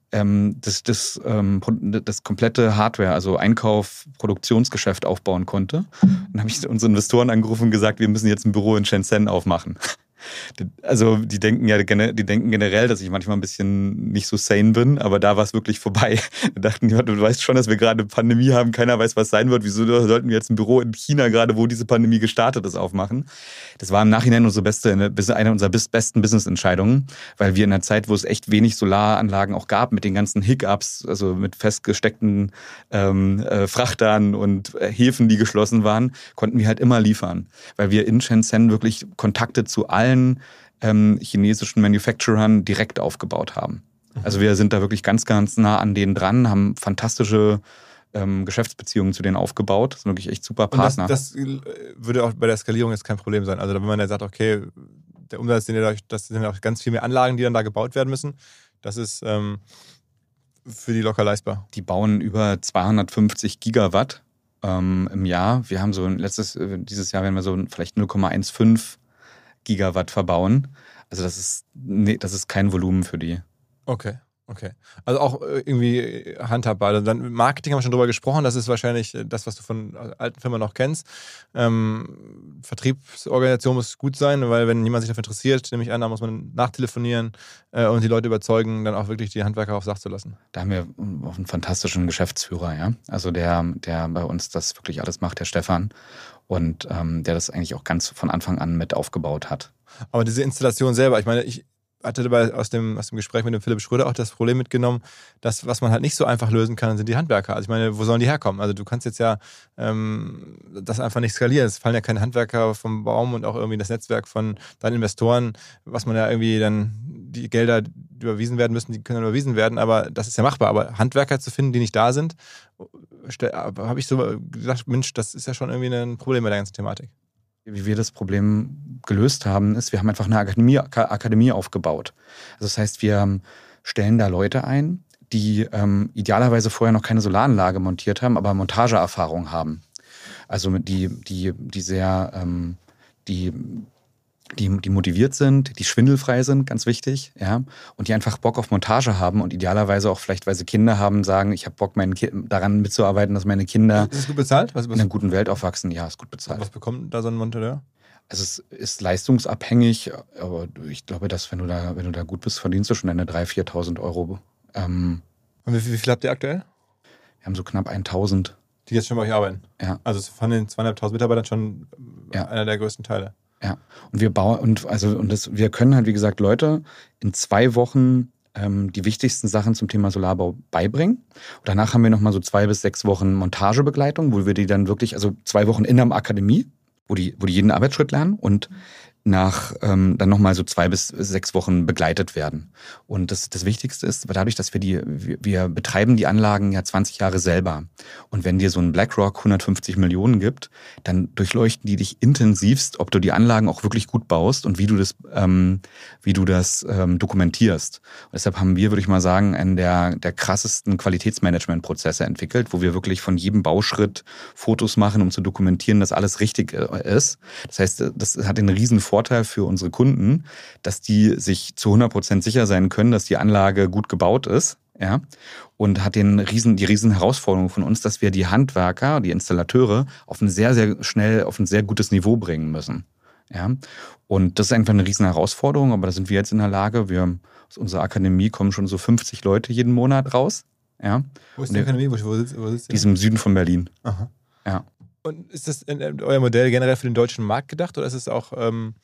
das komplette Hardware, also Einkauf, Produktionsgeschäft aufbauen konnte. Dann habe ich unsere Investoren angerufen und gesagt, wir müssen jetzt ein Büro in Shenzhen aufmachen. Also die denken generell, dass ich manchmal ein bisschen nicht so sane bin, aber da war es wirklich vorbei. Wir dachten, ja, du weißt schon, dass wir gerade eine Pandemie haben, keiner weiß, was sein wird. Wieso sollten wir jetzt ein Büro in China, gerade wo diese Pandemie gestartet ist, aufmachen? Das war im Nachhinein eine unserer besten Business-Entscheidungen, weil wir in einer Zeit, wo es echt wenig Solaranlagen auch gab, mit den ganzen Hiccups, also mit festgesteckten Frachtern und Häfen, die geschlossen waren, konnten wir halt immer liefern, weil wir in Shenzhen wirklich Kontakte zu allen chinesischen Manufacturern direkt aufgebaut haben. Also wir sind da wirklich ganz, ganz nah an denen dran, haben fantastische Geschäftsbeziehungen zu denen aufgebaut. Das sind wirklich echt super Partner. Und das würde auch bei der Skalierung jetzt kein Problem sein. Also wenn man ja sagt, okay, der Umsatz, das sind ja auch ganz viel mehr Anlagen, die dann da gebaut werden müssen. Das ist für die locker leistbar. Die bauen über 250 Gigawatt im Jahr. Wir haben dieses Jahr werden wir so vielleicht 0,15 Gigawatt verbauen. Also das ist kein Volumen für die. Okay. Also auch irgendwie handhabbar. Also dann Marketing haben wir schon drüber gesprochen. Das ist wahrscheinlich das, was du von alten Firmen noch kennst. Vertriebsorganisation muss gut sein, weil wenn jemand sich dafür interessiert, nehme ich an, da muss man nachtelefonieren und die Leute überzeugen, dann auch wirklich die Handwerker aufs Dach zu lassen. Da haben wir auch einen fantastischen Geschäftsführer, ja. Also der bei uns das wirklich alles macht, der Stefan. Und der das eigentlich auch ganz von Anfang an mit aufgebaut hat. Aber diese Installation selber, ich meine, ich hatte dabei aus dem Gespräch mit dem Philipp Schröder auch das Problem mitgenommen, dass was man halt nicht so einfach lösen kann, sind die Handwerker. Also ich meine, wo sollen die herkommen? Also du kannst jetzt ja das einfach nicht skalieren. Es fallen ja keine Handwerker vom Baum und auch irgendwie das Netzwerk von deinen Investoren, was man ja irgendwie dann, die Gelder, die überwiesen werden müssen, die können dann überwiesen werden, aber das ist ja machbar. Aber Handwerker zu finden, die nicht da sind, habe ich so gedacht, Mensch, das ist ja schon irgendwie ein Problem bei der ganzen Thematik. Wie wir das Problem gelöst haben, ist, wir haben einfach eine Akademie aufgebaut. Also das heißt, wir stellen da Leute ein, die idealerweise vorher noch keine Solaranlage montiert haben, aber Montageerfahrung haben. Also die sehr die motiviert sind, die schwindelfrei sind, ganz wichtig, ja, und die einfach Bock auf Montage haben und idealerweise auch vielleicht, weil sie Kinder haben, sagen, ich habe Bock, daran mitzuarbeiten, dass meine Kinder ist es gut bezahlt? In einer guten Welt aufwachsen. Ja, ist gut bezahlt. Was bekommt da so ein Monteur? Also es ist leistungsabhängig, aber ich glaube, dass wenn du da gut bist, verdienst du schon deine 3.000, 4.000 Euro. Und wie viel habt ihr aktuell? Wir haben so knapp 1.000. Die jetzt schon bei euch arbeiten? Ja. Also von den 2.500 Mitarbeitern schon einer der größten Teile. Ja, und wir können halt, wie gesagt, Leute in 2 Wochen die wichtigsten Sachen zum Thema Solarbau beibringen. Und danach haben wir nochmal so 2 bis 6 Wochen Montagebegleitung, wo wir die dann wirklich, also 2 Wochen in der Akademie, wo die jeden Arbeitsschritt lernen und dann nochmal so 2 bis 6 Wochen begleitet werden. Und das Wichtigste ist, dadurch, dass wir betreiben die Anlagen ja 20 Jahre selber. Und wenn dir so ein BlackRock 150 Millionen gibt, dann durchleuchten die dich intensivst, ob du die Anlagen auch wirklich gut baust und wie du das dokumentierst. Und deshalb haben wir, würde ich mal sagen, einen der krassesten Qualitätsmanagementprozesse entwickelt, wo wir wirklich von jedem Bauschritt Fotos machen, um zu dokumentieren, dass alles richtig ist. Das heißt, das hat einen riesen Vorteil für unsere Kunden, dass die sich zu 100% sicher sein können, dass die Anlage gut gebaut ist, ja, und hat die riesen Herausforderung von uns, dass wir die Handwerker, die Installateure auf ein sehr, sehr schnell, auf ein sehr gutes Niveau bringen müssen, ja. Und das ist einfach eine riesen Herausforderung, aber da sind wir jetzt in der Lage. Aus unserer Akademie kommen schon so 50 Leute jeden Monat raus, ja. Wo ist die Akademie? Wo sitzt ihr? Die ist im Süden von Berlin. Aha. Ja. Und ist das euer Modell generell für den deutschen Markt gedacht oder ist es auch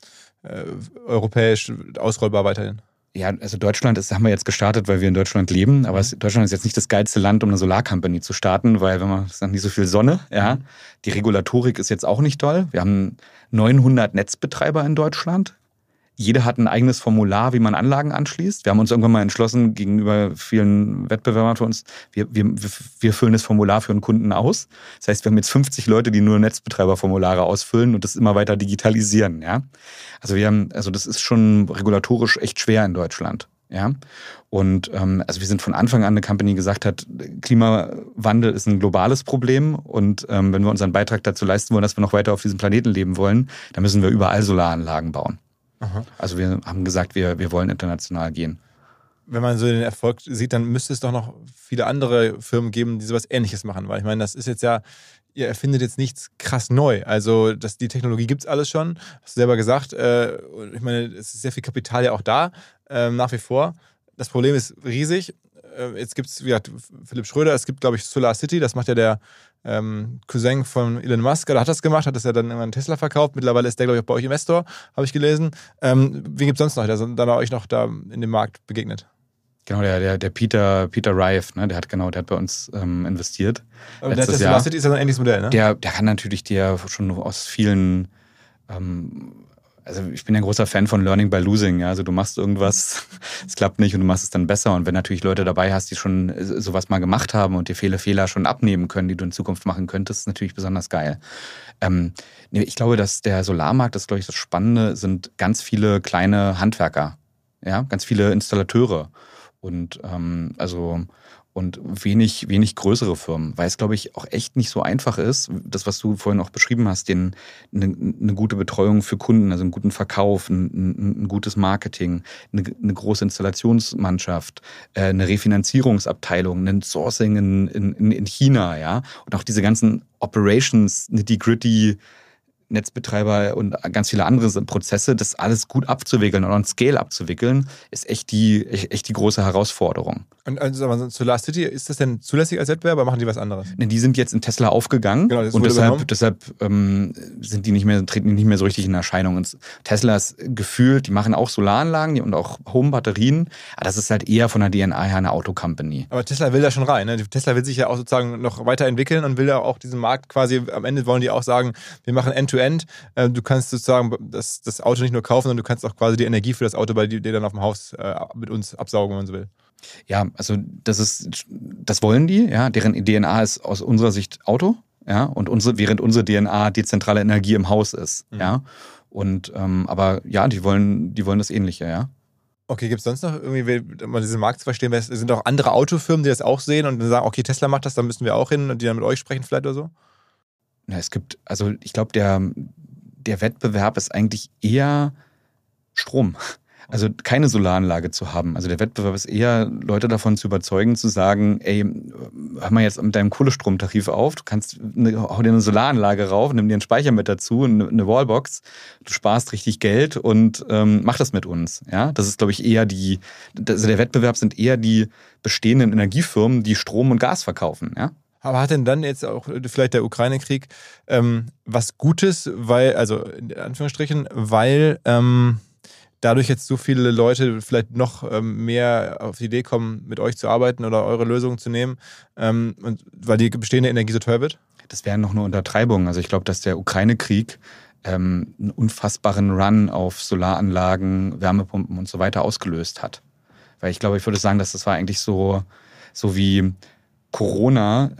europäisch ausrollbar weiterhin? Ja, also Deutschland haben wir jetzt gestartet, weil wir in Deutschland leben, aber Deutschland ist jetzt nicht das geilste Land, um eine Solarcompany zu starten, weil es nicht so viel Sonne, ja. Die Regulatorik ist jetzt auch nicht toll. Wir haben 900 Netzbetreiber in Deutschland. Jeder hat ein eigenes Formular, wie man Anlagen anschließt. Wir haben uns irgendwann mal entschlossen, gegenüber vielen Wettbewerbern für uns, wir füllen das Formular für einen Kunden aus. Das heißt, wir haben jetzt 50 Leute, die nur Netzbetreiberformulare ausfüllen und das immer weiter digitalisieren. Ja? Also das ist schon regulatorisch echt schwer in Deutschland. Ja? Und also wir sind von Anfang an eine Company, die gesagt hat, Klimawandel ist ein globales Problem und wenn wir unseren Beitrag dazu leisten wollen, dass wir noch weiter auf diesem Planeten leben wollen, dann müssen wir überall Solaranlagen bauen. Aha. Also wir haben gesagt, wir wollen international gehen. Wenn man so den Erfolg sieht, dann müsste es doch noch viele andere Firmen geben, die sowas Ähnliches machen. Weil ich meine, das ist jetzt ja, ihr erfindet jetzt nichts krass neu. Also die Technologie gibt es alles schon. Hast du selber gesagt. Ich meine, es ist sehr viel Kapital ja auch da, nach wie vor. Das Problem ist riesig. Jetzt gibt es, wie gesagt, Philipp Schröder, es gibt, glaube ich, SolarCity, das macht ja der Cousin von Elon Musk, oder hat das gemacht, hat das ja dann irgendwann einen Tesla verkauft. Mittlerweile ist der, glaube ich, auch bei euch Investor, habe ich gelesen. Wen gibt es sonst noch, der dann euch noch da in dem Markt begegnet? Genau, der Peter Rife, ne, der hat bei uns investiert. Aber der SolarCity ist ja so ein ähnliches Modell, ne? Der kann natürlich dir schon aus vielen, also ich bin ja ein großer Fan von Learning by Losing, ja, also du machst irgendwas, es klappt nicht und du machst es dann besser, und wenn natürlich Leute dabei hast, die schon sowas mal gemacht haben und dir viele Fehler schon abnehmen können, die du in Zukunft machen könntest, ist natürlich besonders geil. Ich glaube, dass der Solarmarkt, das ist, glaube ich, das Spannende, sind ganz viele kleine Handwerker, ja, ganz viele Installateure und wenig größere Firmen, weil es, glaube ich, auch echt nicht so einfach ist, das, was du vorhin auch beschrieben hast, eine gute Betreuung für Kunden, also einen guten Verkauf, ein gutes Marketing, eine große Installationsmannschaft, eine Refinanzierungsabteilung, ein Sourcing in China, ja, und auch diese ganzen Operations, nitty-gritty Netzbetreiber und ganz viele andere Prozesse, das alles gut abzuwickeln und on Scale abzuwickeln, ist echt die große Herausforderung. Und also SolarCity, ist das denn zulässig als Wettbewerber, machen die was anderes? Die sind jetzt in Tesla aufgegangen, genau, und deshalb treten die nicht mehr so richtig in Erscheinung. Und Tesla ist gefühlt, die machen auch Solaranlagen und auch Home-Batterien, aber das ist halt eher von der DNA her eine Auto-Company. Aber Tesla will da schon rein, ne? Tesla will sich ja auch sozusagen noch weiterentwickeln und will ja auch diesen Markt quasi, am Ende wollen die auch sagen, wir machen End-to-End. Du kannst sozusagen das Auto nicht nur kaufen, sondern du kannst auch quasi die Energie für das Auto bei dir dann auf dem Haus mit uns absaugen, wenn man so will. Ja, also das wollen die, ja. Deren DNA ist aus unserer Sicht Auto, ja, und während unsere DNA dezentrale Energie im Haus ist, ja. Und aber ja, die wollen das Ähnliche, ja. Okay, gibt es sonst noch irgendwie, um diesen Markt zu verstehen, sind auch andere Autofirmen, die das auch sehen und dann sagen, okay, Tesla macht das, dann müssen wir auch hin und die dann mit euch sprechen vielleicht oder so? Ja, ich glaube, der Wettbewerb ist eigentlich eher Strom. Also keine Solaranlage zu haben. Also der Wettbewerb ist eher, Leute davon zu überzeugen, zu sagen, ey, hör mal jetzt mit deinem Kohlestromtarif auf, du hau dir eine Solaranlage rauf, nimm dir einen Speicher mit dazu, eine Wallbox, du sparst richtig Geld und mach das mit uns. Ja, das ist, glaube ich, eher also der Wettbewerb sind eher die bestehenden Energiefirmen, die Strom und Gas verkaufen, ja. Aber hat denn dann jetzt auch vielleicht der Ukraine-Krieg was Gutes, also in Anführungsstrichen, weil dadurch jetzt so viele Leute vielleicht noch mehr auf die Idee kommen, mit euch zu arbeiten oder eure Lösungen zu nehmen, und weil die bestehende Energie so teuer wird? Das wäre noch eine Untertreibung. Also ich glaube, dass der Ukraine-Krieg einen unfassbaren Run auf Solaranlagen, Wärmepumpen und so weiter ausgelöst hat. Weil ich würde sagen, dass das war eigentlich so wie Corona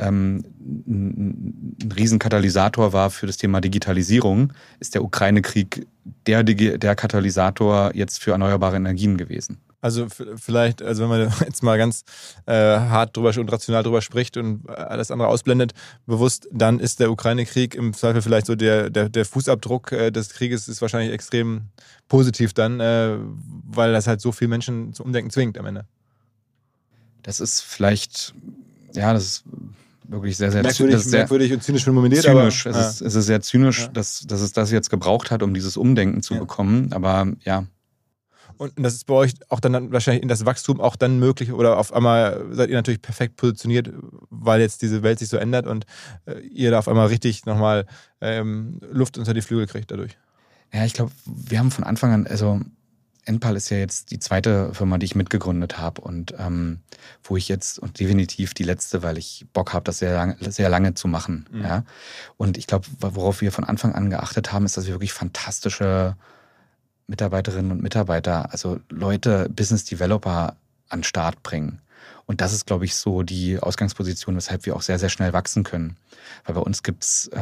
ein Riesenkatalysator war für das Thema Digitalisierung, ist der Ukraine-Krieg der Katalysator jetzt für erneuerbare Energien gewesen. Also vielleicht, wenn man jetzt mal ganz hart drüber und rational drüber spricht und alles andere ausblendet, bewusst, dann ist der Ukraine-Krieg im Zweifel vielleicht so der Fußabdruck des Krieges ist wahrscheinlich extrem positiv dann, weil das halt so viele Menschen zum Umdenken zwingt am Ende. Das ist vielleicht... Ja, das ist wirklich sehr, sehr merkwürdig und zynisch formuliert. Zynisch. Es ist sehr zynisch, dass es das jetzt gebraucht hat, um dieses Umdenken zu bekommen. Aber ja. Und das ist bei euch auch dann wahrscheinlich in das Wachstum auch dann möglich, oder auf einmal seid ihr natürlich perfekt positioniert, weil jetzt diese Welt sich so ändert und ihr da auf einmal richtig nochmal Luft unter die Flügel kriegt dadurch. Ja, ich glaube, wir haben von Anfang an, also Enpal ist ja jetzt die zweite Firma, die ich mitgegründet habe und wo ich jetzt, und definitiv die letzte, weil ich Bock habe, das sehr lange zu machen. Mhm. Ja? Und ich glaube, worauf wir von Anfang an geachtet haben, ist, dass wir wirklich fantastische Mitarbeiterinnen und Mitarbeiter, also Leute, Business Developer an den Start bringen. Und das ist, glaube ich, so die Ausgangsposition, weshalb wir auch sehr, sehr schnell wachsen können. Weil bei uns gibt es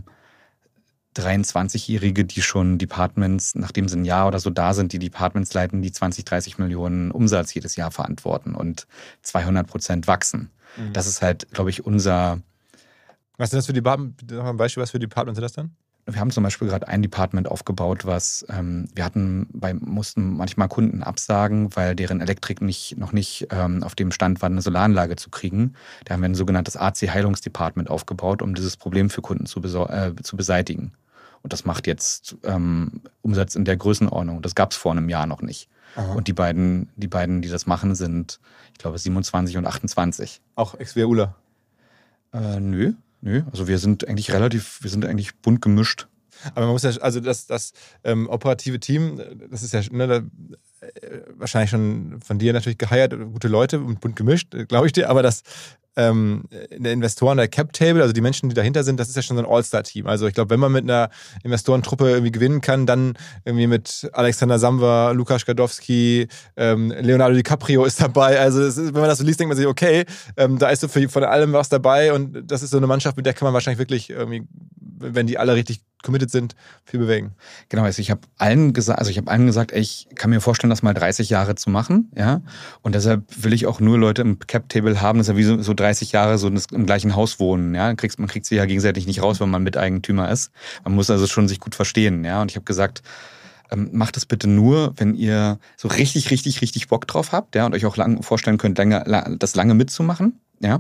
23-Jährige, die schon Departments, nachdem sie ein Jahr oder so da sind, die Departments leiten, die 20, 30 Millionen Umsatz jedes Jahr verantworten und 200% wachsen. Das ist halt, glaube ich, unser... Was sind das für Departments? Noch ein Beispiel, was für Departments sind das dann? wir haben zum Beispiel gerade ein Department aufgebaut, was mussten manchmal Kunden absagen, weil deren Elektrik noch nicht auf dem Stand war, eine Solaranlage zu kriegen. Da haben wir ein sogenanntes AC-Heilungsdepartment aufgebaut, um dieses Problem für Kunden zu beseitigen. Und das macht jetzt Umsatz in der Größenordnung. Das gab es vor einem Jahr noch nicht. Aha. Und die beiden, die das machen, sind, ich glaube, 27 und 28. Auch Ex-WHUler? Nö. Also wir sind eigentlich bunt gemischt. Aber man muss ja, also das operative Team, das ist ja wahrscheinlich schon von dir natürlich geheiert, gute Leute und bunt gemischt, glaube ich dir, aber das der Investoren, der Cap-Table, also die Menschen, die dahinter sind, das ist ja schon so ein All-Star-Team. Also ich glaube, wenn man mit einer Investorentruppe irgendwie gewinnen kann, dann irgendwie mit Alexander Samwer, Lukas Gadowski, Leonardo DiCaprio ist dabei. Also wenn man das so liest, denkt man sich, okay, da ist so von allem was dabei und das ist so eine Mannschaft, mit der kann man wahrscheinlich wirklich irgendwie, wenn die alle richtig committed sind, viel bewegen. Genau, also ich habe allen gesagt, ey, ich kann mir vorstellen, das mal 30 Jahre zu machen, ja. Und deshalb will ich auch nur Leute im Cap-Table haben, das ist ja wie so 30 Jahre so im gleichen Haus wohnen, ja. Man kriegt sie ja gegenseitig nicht raus, wenn man Miteigentümer ist. Man muss also schon sich gut verstehen, ja. Und ich habe gesagt, macht es bitte nur, wenn ihr so richtig, richtig, richtig Bock drauf habt, ja, und euch auch vorstellen könnt, das lange mitzumachen, ja.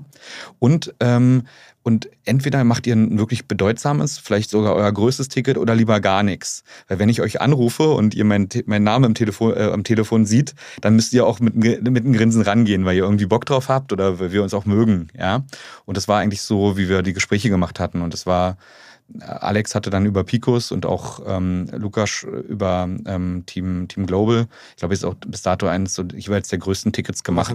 Und entweder macht ihr ein wirklich bedeutsames, vielleicht sogar euer größtes Ticket oder lieber gar nichts. Weil wenn ich euch anrufe und ihr meinen Namen am Telefon seht, dann müsst ihr auch mit einem Grinsen rangehen, weil ihr irgendwie Bock drauf habt oder weil wir uns auch mögen, ja. Und das war eigentlich so, wie wir die Gespräche gemacht hatten. Und das war, Alex hatte dann über Picos und auch Lukas über Team Global. Ich glaube, ist auch bis dato eines so jeweils der größten Tickets gemacht.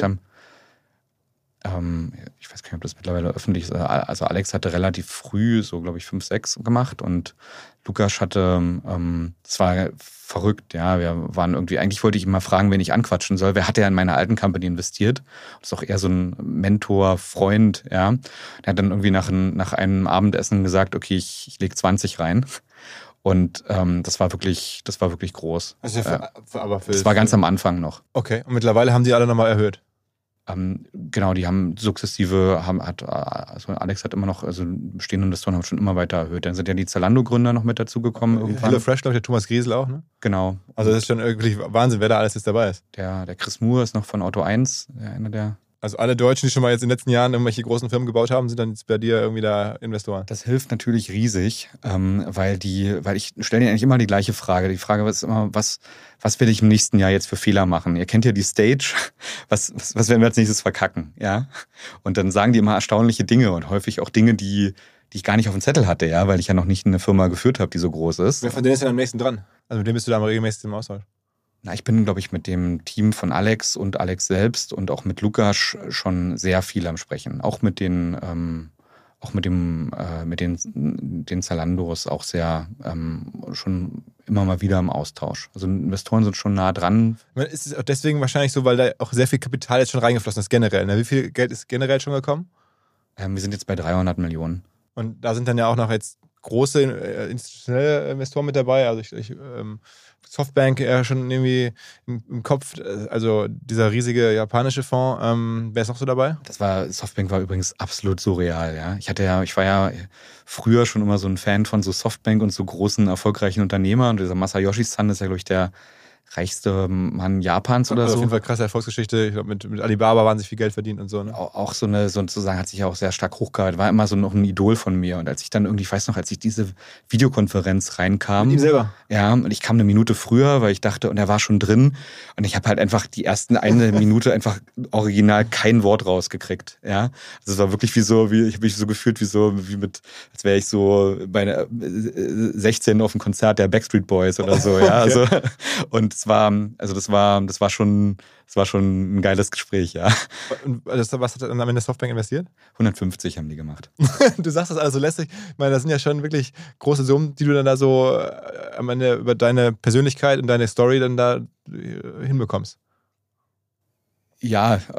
Ich weiß gar nicht, ob das mittlerweile öffentlich ist. Also Alex hatte relativ früh, so glaube ich 5, 6 gemacht und Lukas hatte, das war verrückt, ja, wir waren irgendwie, eigentlich wollte ich ihn mal fragen, wen ich anquatschen soll. Wer hat ja in meine alten Company investiert? Das ist auch eher so ein Mentor, Freund, ja. Der hat dann irgendwie nach einem Abendessen gesagt, okay, ich lege 20 rein. Und das war wirklich groß. Also das war ganz am Anfang noch. Okay, und mittlerweile haben die alle nochmal erhöht? Genau, die haben sukzessive, also Alex hat immer noch, also bestehende Investoren haben schon immer weiter erhöht. Dann sind ja die Zalando-Gründer noch mit dazugekommen irgendwann. HelloFresh, glaube ich, der Thomas Griesel auch, ne? Genau. Also das ist schon wirklich Wahnsinn, wer da alles jetzt dabei ist. Der Chris Moore ist noch von Auto 1, einer der... Also alle Deutschen, die schon mal jetzt in den letzten Jahren irgendwelche großen Firmen gebaut haben, sind dann jetzt bei dir irgendwie da Investoren. Das hilft natürlich riesig, weil ich stelle dir eigentlich immer die gleiche Frage. Die Frage ist immer, was will ich im nächsten Jahr jetzt für Fehler machen? Ihr kennt ja die Stage. Was werden wir als nächstes verkacken? Ja? Und dann sagen die immer erstaunliche Dinge und häufig auch Dinge, die ich gar nicht auf dem Zettel hatte, ja, weil ich ja noch nicht eine Firma geführt habe, die so groß ist. Wer von denen ist denn am nächsten dran? Also mit dem bist du da mal regelmäßig im Austausch? Na, ich bin, glaube ich, mit dem Team von Alex und Alex selbst und auch mit Lukas schon sehr viel am Sprechen. Auch mit den Zalandos auch sehr schon immer mal wieder im Austausch. Also Investoren sind schon nah dran. Ist es auch deswegen wahrscheinlich so, weil da auch sehr viel Kapital jetzt schon reingeflossen ist, generell. Ne? Wie viel Geld ist generell schon gekommen? Wir sind jetzt bei 300 Millionen. Und da sind dann ja auch noch jetzt große institutionelle Investoren mit dabei. Also Softbank ja schon irgendwie im Kopf, also dieser riesige japanische Fonds. Wer ist noch so dabei? Softbank war übrigens absolut surreal, ja. Ich war ja früher schon immer so ein Fan von so Softbank und so großen, erfolgreichen Unternehmern. Und dieser Masayoshi-san ist ja, glaube ich, der reichste Mann Japans oder so. Auf jeden Fall krasse Erfolgsgeschichte. Ich glaube, mit Alibaba wahnsinnig viel Geld verdient und so. Ne? Auch sozusagen hat sich ja auch sehr stark hochgehalten. War immer so noch ein Idol von mir. Und als ich dann irgendwie, ich weiß noch, als ich diese Videokonferenz reinkam. Mit ihm selber? Ja, und ich kam eine Minute früher, weil ich dachte, und er war schon drin. Und ich habe halt einfach die ersten eine Minute einfach original kein Wort rausgekriegt. Ja, also es war wirklich ich habe mich so gefühlt als wäre ich so bei 16 auf einem Konzert der Backstreet Boys oder so. Ja, also und das war schon ein geiles Gespräch, ja. Und was hat dann am Ende Softbank investiert? 150 haben die gemacht. Du sagst das alles so lässig. Ich meine, das sind ja schon wirklich große Summen, die du dann da so am Ende über deine Persönlichkeit und deine Story dann da hinbekommst. Ja,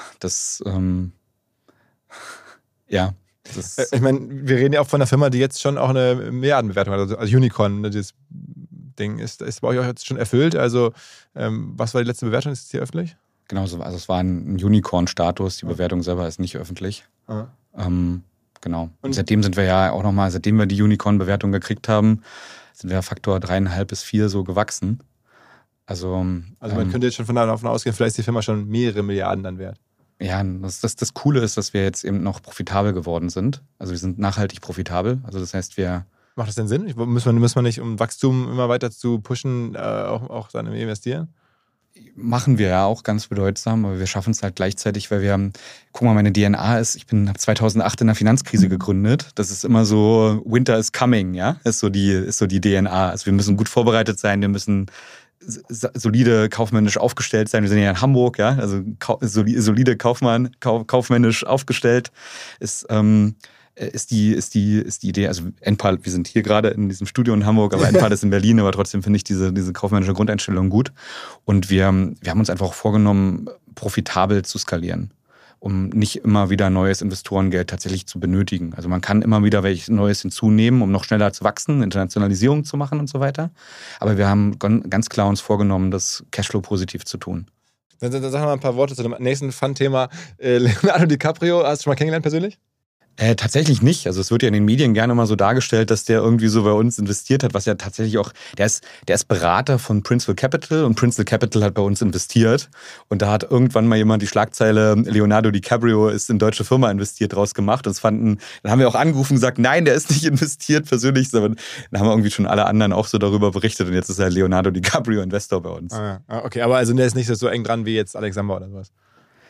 ja. Ich meine, wir reden ja auch von einer Firma, die jetzt schon auch eine Milliardenbewertung hat, also Unicorn, dieses Ding. Ist bei euch jetzt schon erfüllt? Also, was war die letzte Bewertung? Ist es hier öffentlich? Genau so. Also, es war ein Unicorn-Status. Die Bewertung selber ist nicht öffentlich. genau. Und seitdem sind wir ja auch nochmal, seitdem wir die Unicorn-Bewertung gekriegt haben, sind wir Faktor 3,5 bis 4 so gewachsen. Also man könnte jetzt schon davon ausgehen, vielleicht ist die Firma schon mehrere Milliarden dann wert. Ja, das Coole ist, dass wir jetzt eben noch profitabel geworden sind. Also wir sind nachhaltig profitabel. Also das heißt, Macht das denn Sinn? Muss man nicht, um Wachstum immer weiter zu pushen, auch dann investieren? Machen wir ja auch ganz bedeutsam, aber wir schaffen es halt gleichzeitig, weil guck mal, meine DNA ist, ich habe 2008 in der Finanzkrise gegründet. Das ist immer so, Winter is coming, ja? Ist so die DNA. Also wir müssen gut vorbereitet sein, wir müssen solide kaufmännisch aufgestellt sein. Wir sind ja in Hamburg, ja, also solide kaufmännisch aufgestellt ist die Idee. Also Enpal, wir sind hier gerade in diesem Studio in Hamburg, aber Enpal ist in Berlin, aber trotzdem finde ich diese kaufmännische Grundeinstellung gut. Und wir haben uns einfach vorgenommen, profitabel zu skalieren, um nicht immer wieder neues Investorengeld tatsächlich zu benötigen. Also man kann immer wieder welches Neues hinzunehmen, um noch schneller zu wachsen, Internationalisierung zu machen und so weiter. Aber wir haben ganz klar uns vorgenommen, das Cashflow positiv zu tun. Dann sag mal ein paar Worte zu dem nächsten Fun-Thema. Leonardo DiCaprio, hast du schon mal kennengelernt persönlich? Tatsächlich nicht. Also es wird ja in den Medien gerne mal so dargestellt, dass der irgendwie so bei uns investiert hat, was ja tatsächlich auch, der ist Berater von Principal Capital und Principal Capital hat bei uns investiert und da hat irgendwann mal jemand die Schlagzeile Leonardo DiCaprio ist in deutsche Firma investiert draus gemacht und dann haben wir auch angerufen und gesagt, nein, der ist nicht investiert persönlich, aber dann haben wir irgendwie schon alle anderen auch so darüber berichtet und jetzt ist er Leonardo DiCaprio Investor bei uns. Okay, aber also der ist nicht so eng dran wie jetzt Alex Samba oder sowas?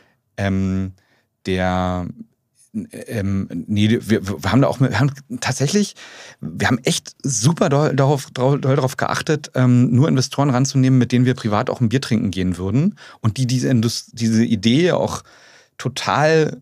Nee, wir haben echt super doll darauf geachtet, nur Investoren ranzunehmen, mit denen wir privat auch ein Bier trinken gehen würden und die diese Idee auch total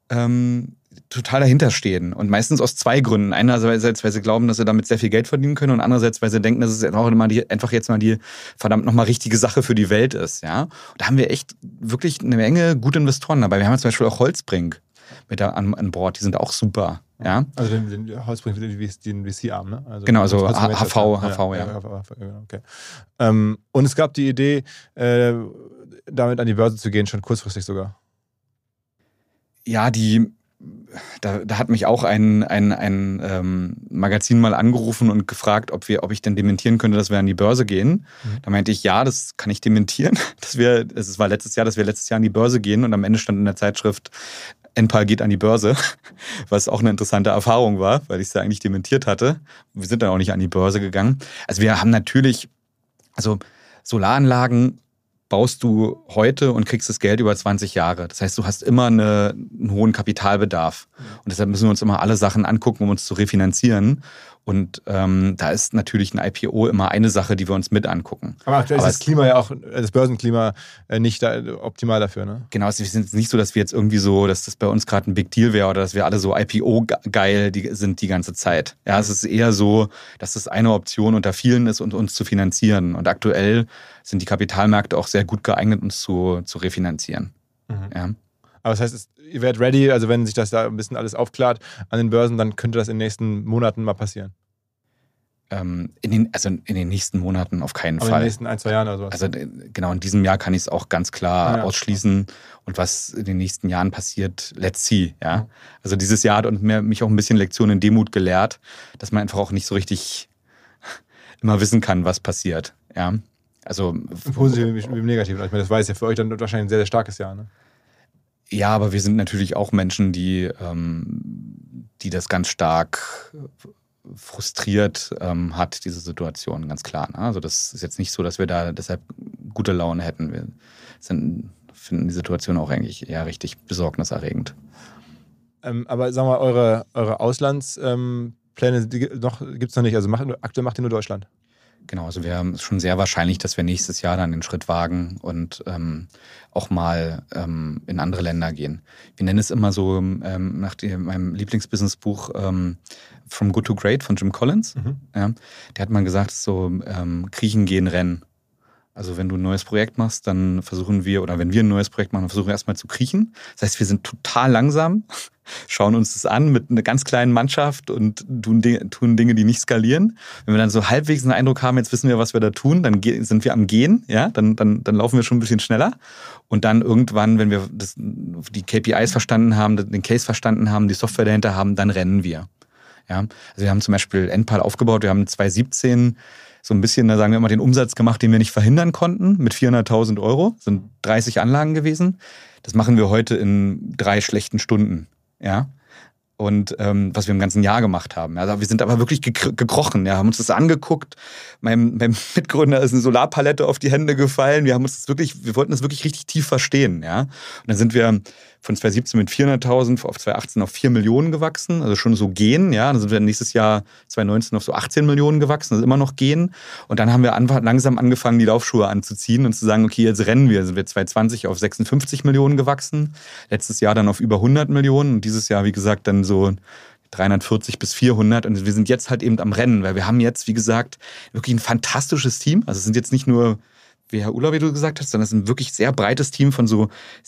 dahinter stehen. Und meistens aus zwei Gründen. Einerseits, weil sie glauben, dass sie damit sehr viel Geld verdienen können und andererseits, weil sie denken, dass es auch immer einfach jetzt mal die verdammt nochmal richtige Sache für die Welt ist. Ja? Und da haben wir echt wirklich eine Menge gute Investoren dabei. Wir haben zum Beispiel auch Holzbrink mit an Bord, die sind auch super. Ja? Also den Holzbrink, den VC-Arm, ne? Also genau, also HV, ja. Okay. Und es gab die Idee, damit an die Börse zu gehen, schon kurzfristig sogar. Ja, da hat mich auch ein Magazin mal angerufen und gefragt, ob ich denn dementieren könnte, dass wir an die Börse gehen. Da meinte ich, ja, das kann ich dementieren. Es war letztes Jahr, dass wir letztes Jahr an die Börse gehen und am Ende stand in der Zeitschrift, Enpal geht an die Börse, was auch eine interessante Erfahrung war, weil ich es ja eigentlich dementiert hatte. Wir sind dann auch nicht an die Börse gegangen. Also wir haben natürlich, Solaranlagen baust du heute und kriegst das Geld über 20 Jahre. Das heißt, du hast immer einen hohen Kapitalbedarf. Und deshalb müssen wir uns immer alle Sachen angucken, um uns zu refinanzieren. Und da ist natürlich ein IPO immer eine Sache, die wir uns mit angucken. Aber aktuell ist das Klima ja auch, das Börsenklima nicht optimal dafür, ne? Genau, es ist nicht so, dass wir jetzt irgendwie so, dass das bei uns gerade ein Big Deal wäre oder dass wir alle so IPO-geil sind die ganze Zeit. Ja, es ist eher so, dass das eine Option unter vielen ist, uns zu finanzieren. Und aktuell sind die Kapitalmärkte auch sehr gut geeignet, uns zu refinanzieren. Ja. Aber das heißt, ihr werdet ready, also wenn sich das da ein bisschen alles aufklärt an den Börsen, dann könnte das in den nächsten Monaten mal passieren? In den nächsten Monaten auf keinen Fall. In den nächsten 1-2 Jahren oder sowas? Also genau, in diesem Jahr kann ich es auch ganz klar ausschließen. Und was in den nächsten Jahren passiert, let's see. Ja? Also dieses Jahr hat mich auch ein bisschen Lektion in Demut gelehrt, dass man einfach auch nicht so richtig immer wissen kann, was passiert. Ja? Also, im Positiven wie im Negativen. Ich meine, das war jetzt ja für euch dann wahrscheinlich ein sehr, sehr starkes Jahr, ne? Ja, aber wir sind natürlich auch Menschen, die das ganz stark frustriert hat, diese Situation, ganz klar. Ne? Also das ist jetzt nicht so, dass wir da deshalb gute Laune hätten. Wir finden die Situation auch eigentlich eher richtig besorgniserregend. Aber sagen wir mal, eure Auslandspläne gibt es noch nicht. Also aktuell macht ihr nur Deutschland? Genau, also wir haben schon sehr wahrscheinlich, dass wir nächstes Jahr dann den Schritt wagen und auch mal in andere Länder gehen. Wir nennen es immer so nach meinem Lieblingsbusinessbuch From Good to Great von Jim Collins. Ja, der hat mal gesagt, so kriechen, gehen, rennen. Also wenn du ein neues Projekt machst, dann versuchen wir, oder wenn wir ein neues Projekt machen, versuchen wir erstmal zu kriechen. Das heißt, wir sind total langsam, schauen uns das an mit einer ganz kleinen Mannschaft und tun Dinge, die nicht skalieren. Wenn wir dann so halbwegs einen Eindruck haben, jetzt wissen wir, was wir da tun, dann sind wir am Gehen, ja, dann laufen wir schon ein bisschen schneller. Und dann irgendwann, wenn wir die KPIs verstanden haben, den Case verstanden haben, die Software dahinter haben, dann rennen wir. Ja, also wir haben zum Beispiel Enpal aufgebaut, wir haben 2017 so ein bisschen, da sagen wir immer, den Umsatz gemacht, den wir nicht verhindern konnten, mit 400.000 €. Das sind 30 Anlagen gewesen. Das machen wir heute in 3 schlechten Stunden. Ja. Und was wir im ganzen Jahr gemacht haben. Also wir sind aber wirklich gekrochen, ja, haben uns das angeguckt. Meinem Mitgründer ist eine Solarpalette auf die Hände gefallen. Wir wollten das wirklich richtig tief verstehen, ja. Und dann sind wir von 2017 mit 400.000 auf 2018 auf 4 Millionen gewachsen, also schon so gehen, ja. Dann sind wir nächstes Jahr 2019 auf so 18 Millionen gewachsen, also immer noch gehen. Und dann haben wir langsam angefangen, die Laufschuhe anzuziehen und zu sagen, okay, jetzt rennen wir. Sind wir 2020 auf 56 Millionen gewachsen, letztes Jahr dann auf über 100 Millionen und dieses Jahr, wie gesagt, dann so 340 bis 400 und wir sind jetzt halt eben am Rennen, weil wir haben jetzt, wie gesagt, wirklich ein fantastisches Team. Also es sind jetzt nicht nur WHUler, wie du gesagt hast, sondern es ist ein wirklich sehr breites Team von so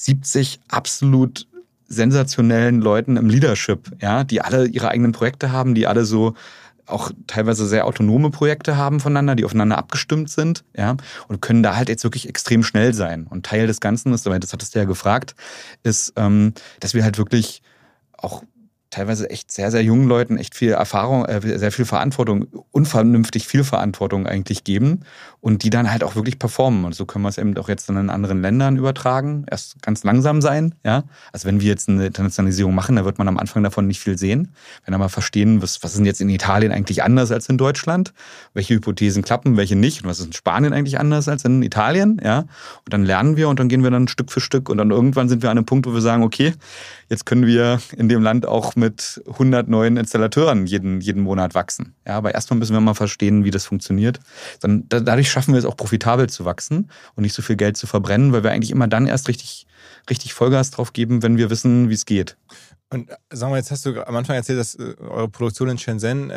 70 absolut sensationellen Leuten im Leadership, ja, die alle ihre eigenen Projekte haben, die alle so auch teilweise sehr autonome Projekte haben voneinander, die aufeinander abgestimmt sind, ja, und können da halt jetzt wirklich extrem schnell sein. Und Teil des Ganzen ist, das hattest du ja gefragt, ist, dass wir halt wirklich auch teilweise echt sehr, sehr jungen Leuten echt viel Erfahrung, sehr viel Verantwortung, unvernünftig viel Verantwortung eigentlich geben und die dann halt auch wirklich performen. Und so können wir es eben auch jetzt dann in anderen Ländern übertragen. Erst ganz langsam sein, ja. Also wenn wir jetzt eine Internationalisierung machen, da wird man am Anfang davon nicht viel sehen. Wenn wir mal verstehen, was ist denn jetzt in Italien eigentlich anders als in Deutschland? Welche Hypothesen klappen, welche nicht? Und was ist in Spanien eigentlich anders als in Italien, ja? Und dann lernen wir und dann gehen wir dann Stück für Stück und dann irgendwann sind wir an einem Punkt, wo wir sagen, okay, jetzt können wir in dem Land auch mit 100 neuen Installateuren jeden Monat wachsen. Ja, aber erstmal müssen wir mal verstehen, wie das funktioniert. Dadurch schaffen wir es auch profitabel zu wachsen und nicht so viel Geld zu verbrennen, weil wir eigentlich immer dann erst richtig Vollgas drauf geben, wenn wir wissen, wie es geht. Und sagen wir, jetzt hast du am Anfang erzählt, dass eure Produktion in Shenzhen,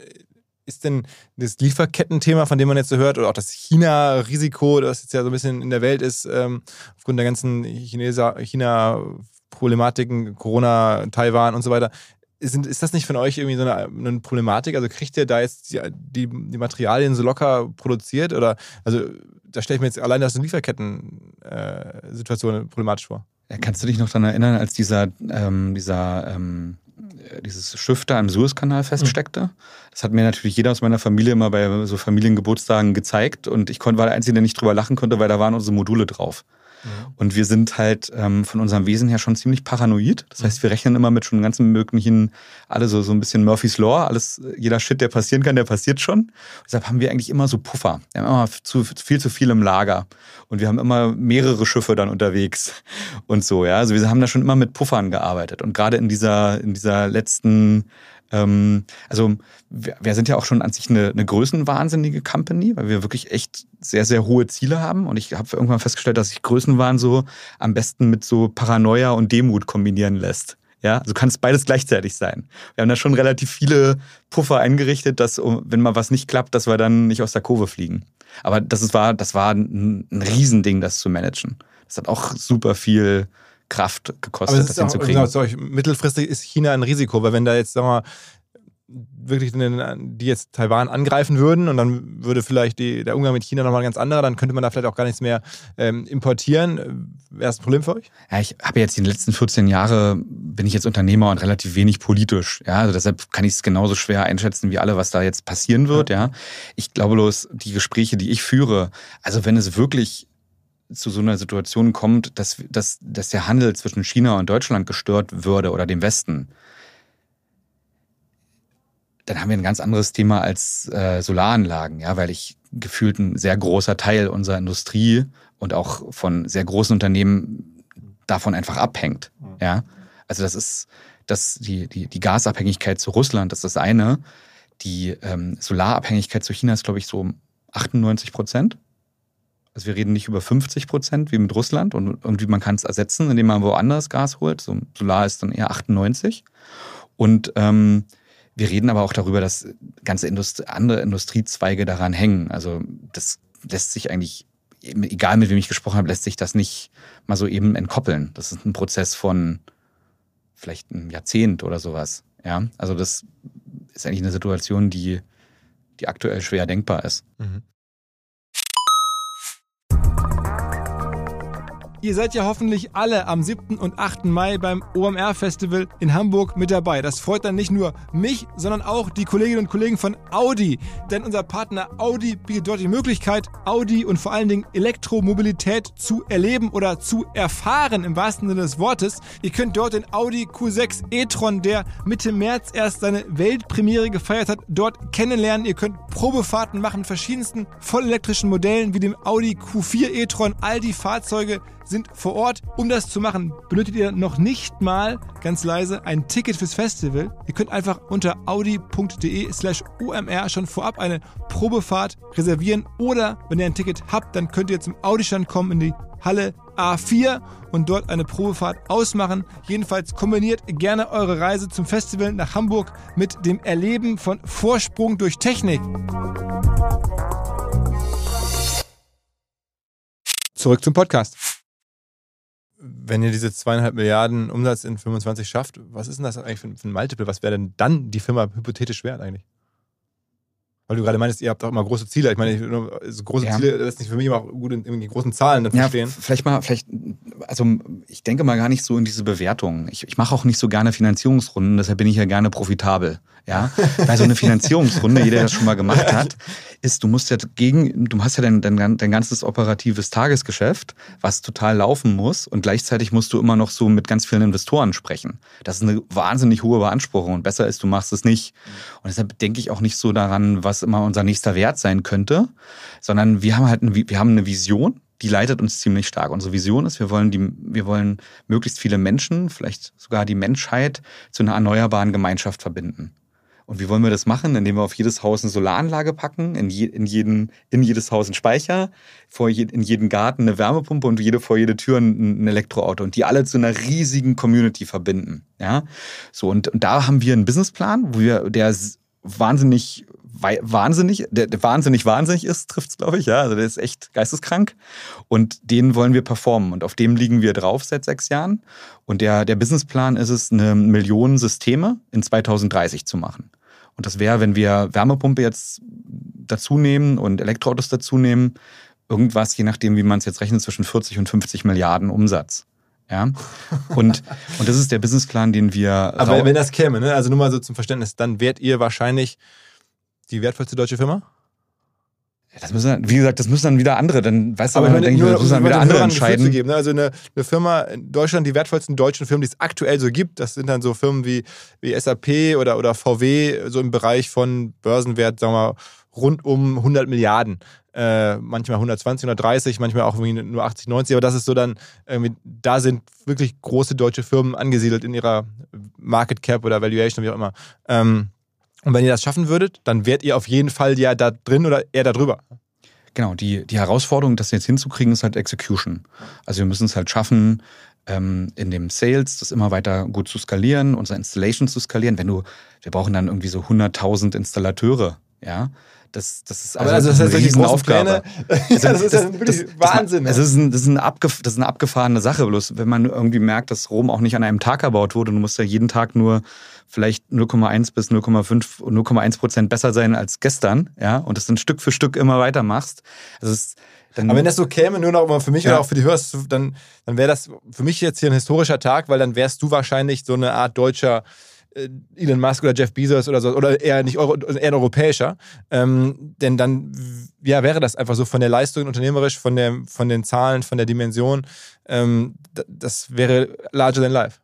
ist denn das Lieferkettenthema, von dem man jetzt so hört, oder auch das China-Risiko, das jetzt ja so ein bisschen in der Welt ist, aufgrund der ganzen China-Problematiken, Corona, Taiwan und so weiter, ist das nicht von euch irgendwie so eine Problematik? Also kriegt ihr da jetzt die Materialien so locker produziert? Oder, also da stelle ich mir jetzt allein aus der Lieferketten-Situation problematisch vor. Ja, kannst du dich noch daran erinnern, als dieses Schiff da im Suezkanal feststeckte? Das hat mir natürlich jeder aus meiner Familie immer bei so Familiengeburtstagen gezeigt und ich war der Einzige, der nicht drüber lachen konnte, weil da waren unsere Module drauf. Und wir sind halt von unserem Wesen her schon ziemlich paranoid. Das heißt, wir rechnen immer mit schon ganzen möglichen, alle so ein bisschen Murphy's Law, alles, jeder Shit, der passieren kann, der passiert schon. Deshalb haben wir eigentlich immer so Puffer. Wir haben immer viel zu viel im Lager. Und wir haben immer mehrere Schiffe dann unterwegs und so, ja. Also wir haben da schon immer mit Puffern gearbeitet. Und gerade in dieser letzten also wir sind ja auch schon an sich eine größenwahnsinnige Company, weil wir wirklich echt sehr, sehr hohe Ziele haben. Und ich habe irgendwann festgestellt, dass sich Größenwahn so am besten mit so Paranoia und Demut kombinieren lässt. Ja, also kann es beides gleichzeitig sein. Wir haben da schon relativ viele Puffer eingerichtet, dass, wenn mal was nicht klappt, dass wir dann nicht aus der Kurve fliegen. Aber das war ein Riesending, das zu managen. Das hat auch super viel Kraft gekostet, das hinzukriegen. Mittelfristig ist China ein Risiko, weil wenn da jetzt, sagen wir mal, wirklich die jetzt Taiwan angreifen würden und dann würde vielleicht der Umgang mit China nochmal ein ganz anderer, dann könnte man da vielleicht auch gar nichts mehr importieren. Wäre das ein Problem für euch? Ja, ich habe jetzt die letzten 14 Jahre, bin ich jetzt Unternehmer und relativ wenig politisch. Ja, also deshalb kann ich es genauso schwer einschätzen wie alle, was da jetzt passieren wird. Ja, ich glaube bloß, die Gespräche, die ich führe, also wenn es wirklich zu so einer Situation kommt, dass der Handel zwischen China und Deutschland gestört würde oder dem Westen, dann haben wir ein ganz anderes Thema als Solaranlagen, ja, weil gefühlt ein sehr großer Teil unserer Industrie und auch von sehr großen Unternehmen davon einfach abhängt. Ja, also die Gasabhängigkeit zu Russland, das ist das eine. Die Solarabhängigkeit zu China ist, glaube ich, so um 98%. Also wir reden nicht über 50% wie mit Russland und irgendwie man kann es ersetzen, indem man woanders Gas holt. So Solar ist dann eher 98%. Und wir reden aber auch darüber, dass ganze andere Industriezweige daran hängen. Also das lässt sich eigentlich egal mit wem ich gesprochen habe, lässt sich das nicht mal so eben entkoppeln. Das ist ein Prozess von vielleicht einem Jahrzehnt oder sowas. Ja, also das ist eigentlich eine Situation, die aktuell schwer denkbar ist. Mhm. Ihr seid ja hoffentlich alle am 7. und 8. Mai beim OMR-Festival in Hamburg mit dabei. Das freut dann nicht nur mich, sondern auch die Kolleginnen und Kollegen von Audi. Denn unser Partner Audi bietet dort die Möglichkeit, Audi und vor allen Dingen Elektromobilität zu erleben oder zu erfahren, im wahrsten Sinne des Wortes. Ihr könnt dort den Audi Q6 e-tron, der Mitte März erst seine Weltpremiere gefeiert hat, dort kennenlernen. Ihr könnt Probefahrten machen mit verschiedensten vollelektrischen Modellen wie dem Audi Q4 e-tron. All die Fahrzeuge sind vor Ort. Um das zu machen, benötigt ihr noch nicht mal, ganz leise, ein Ticket fürs Festival. Ihr könnt einfach unter audi.de/omr schon vorab eine Probefahrt reservieren oder, wenn ihr ein Ticket habt, dann könnt ihr zum Audi-Stand kommen in die Halle A4 und dort eine Probefahrt ausmachen. Jedenfalls kombiniert gerne eure Reise zum Festival nach Hamburg mit dem Erleben von Vorsprung durch Technik. Zurück zum Podcast. Wenn ihr diese 2,5 Milliarden Umsatz in 25 schafft, was ist denn das eigentlich für ein Multiple? Was wäre denn dann die Firma hypothetisch wert eigentlich? Weil du gerade meinst, ihr habt auch immer große Ziele. Ich meine, so große Ziele lässt sich für mich immer auch gut in die großen Zahlen dann verstehen. Also ich denke mal gar nicht so in diese Bewertungen. Ich mache auch nicht so gerne Finanzierungsrunden, deshalb bin ich ja gerne profitabel. Ja, weil so eine Finanzierungsrunde, jeder, der das schon mal gemacht hat, ist, du hast ja dein ganzes operatives Tagesgeschäft, was total laufen muss und gleichzeitig musst du immer noch so mit ganz vielen Investoren sprechen. Das ist eine wahnsinnig hohe Beanspruchung und besser ist, du machst es nicht. Und deshalb denke ich auch nicht so daran, was immer unser nächster Wert sein könnte, sondern wir haben eine Vision, die leitet uns ziemlich stark. Unsere Vision ist, wir wollen möglichst viele Menschen, vielleicht sogar die Menschheit, zu einer erneuerbaren Gemeinschaft verbinden. Und wie wollen wir das machen? Indem wir auf jedes Haus eine Solaranlage packen, in jedes Haus einen Speicher, in jeden Garten eine Wärmepumpe und vor jede Tür ein Elektroauto und die alle zu einer riesigen Community verbinden. Ja? So, und da haben wir einen Businessplan, der wahnsinnig ist, trifft's, glaube ich, ja. Also der ist echt geisteskrank. Und den wollen wir performen. Und auf dem liegen wir drauf seit 6 Jahren. Und der Businessplan ist es, 1 Million Systeme in 2030 zu machen. Und das wäre, wenn wir Wärmepumpe jetzt dazu nehmen und Elektroautos dazu nehmen, irgendwas, je nachdem, wie man es jetzt rechnet, zwischen 40 und 50 Milliarden Umsatz. Ja. Und das ist der Businessplan, den wir. Aber wenn das käme, ne? Also nur mal so zum Verständnis, dann wärt ihr wahrscheinlich die wertvollste deutsche Firma? Das müssen dann wieder andere, dann weißt du, aber das müssen dann wieder andere entscheiden. Geben, ne? Also eine Firma in Deutschland, die wertvollsten deutschen Firmen, die es aktuell so gibt, das sind dann so Firmen wie SAP oder VW, so im Bereich von Börsenwert, sagen wir mal, rund um 100 Milliarden. Manchmal 120, 130, manchmal auch irgendwie nur 80, 90, aber das ist so dann, da sind wirklich große deutsche Firmen angesiedelt in ihrer Market Cap oder Valuation, wie auch immer. Und wenn ihr das schaffen würdet, dann wärt ihr auf jeden Fall ja da drin oder eher da drüber. Genau, die Herausforderung, das jetzt hinzukriegen, ist halt Execution. Also wir müssen es halt schaffen, in dem Sales das immer weiter gut zu skalieren, unsere Installation zu skalieren. Wir brauchen dann irgendwie so 100.000 Installateure, ja. Das ist also das eine Riesenaufgabe. Das ist ja wirklich Wahnsinn. Das ist eine abgefahrene Sache. Bloß wenn man irgendwie merkt, dass Rom auch nicht an einem Tag erbaut wurde und du musst ja jeden Tag nur vielleicht 0,1 bis 0,5 und 0,1% besser sein als gestern, ja, und das dann Stück für Stück immer weitermachst. Aber wenn das so käme, nur noch mal für mich oder auch für die Hörer, dann wäre das für mich jetzt hier ein historischer Tag, weil dann wärst du wahrscheinlich so eine Art deutscher Elon Musk oder Jeff Bezos oder so, oder eher nicht eher ein europäischer, denn dann wäre das einfach so von der Leistung unternehmerisch, von den Zahlen, von der Dimension, das wäre larger than life.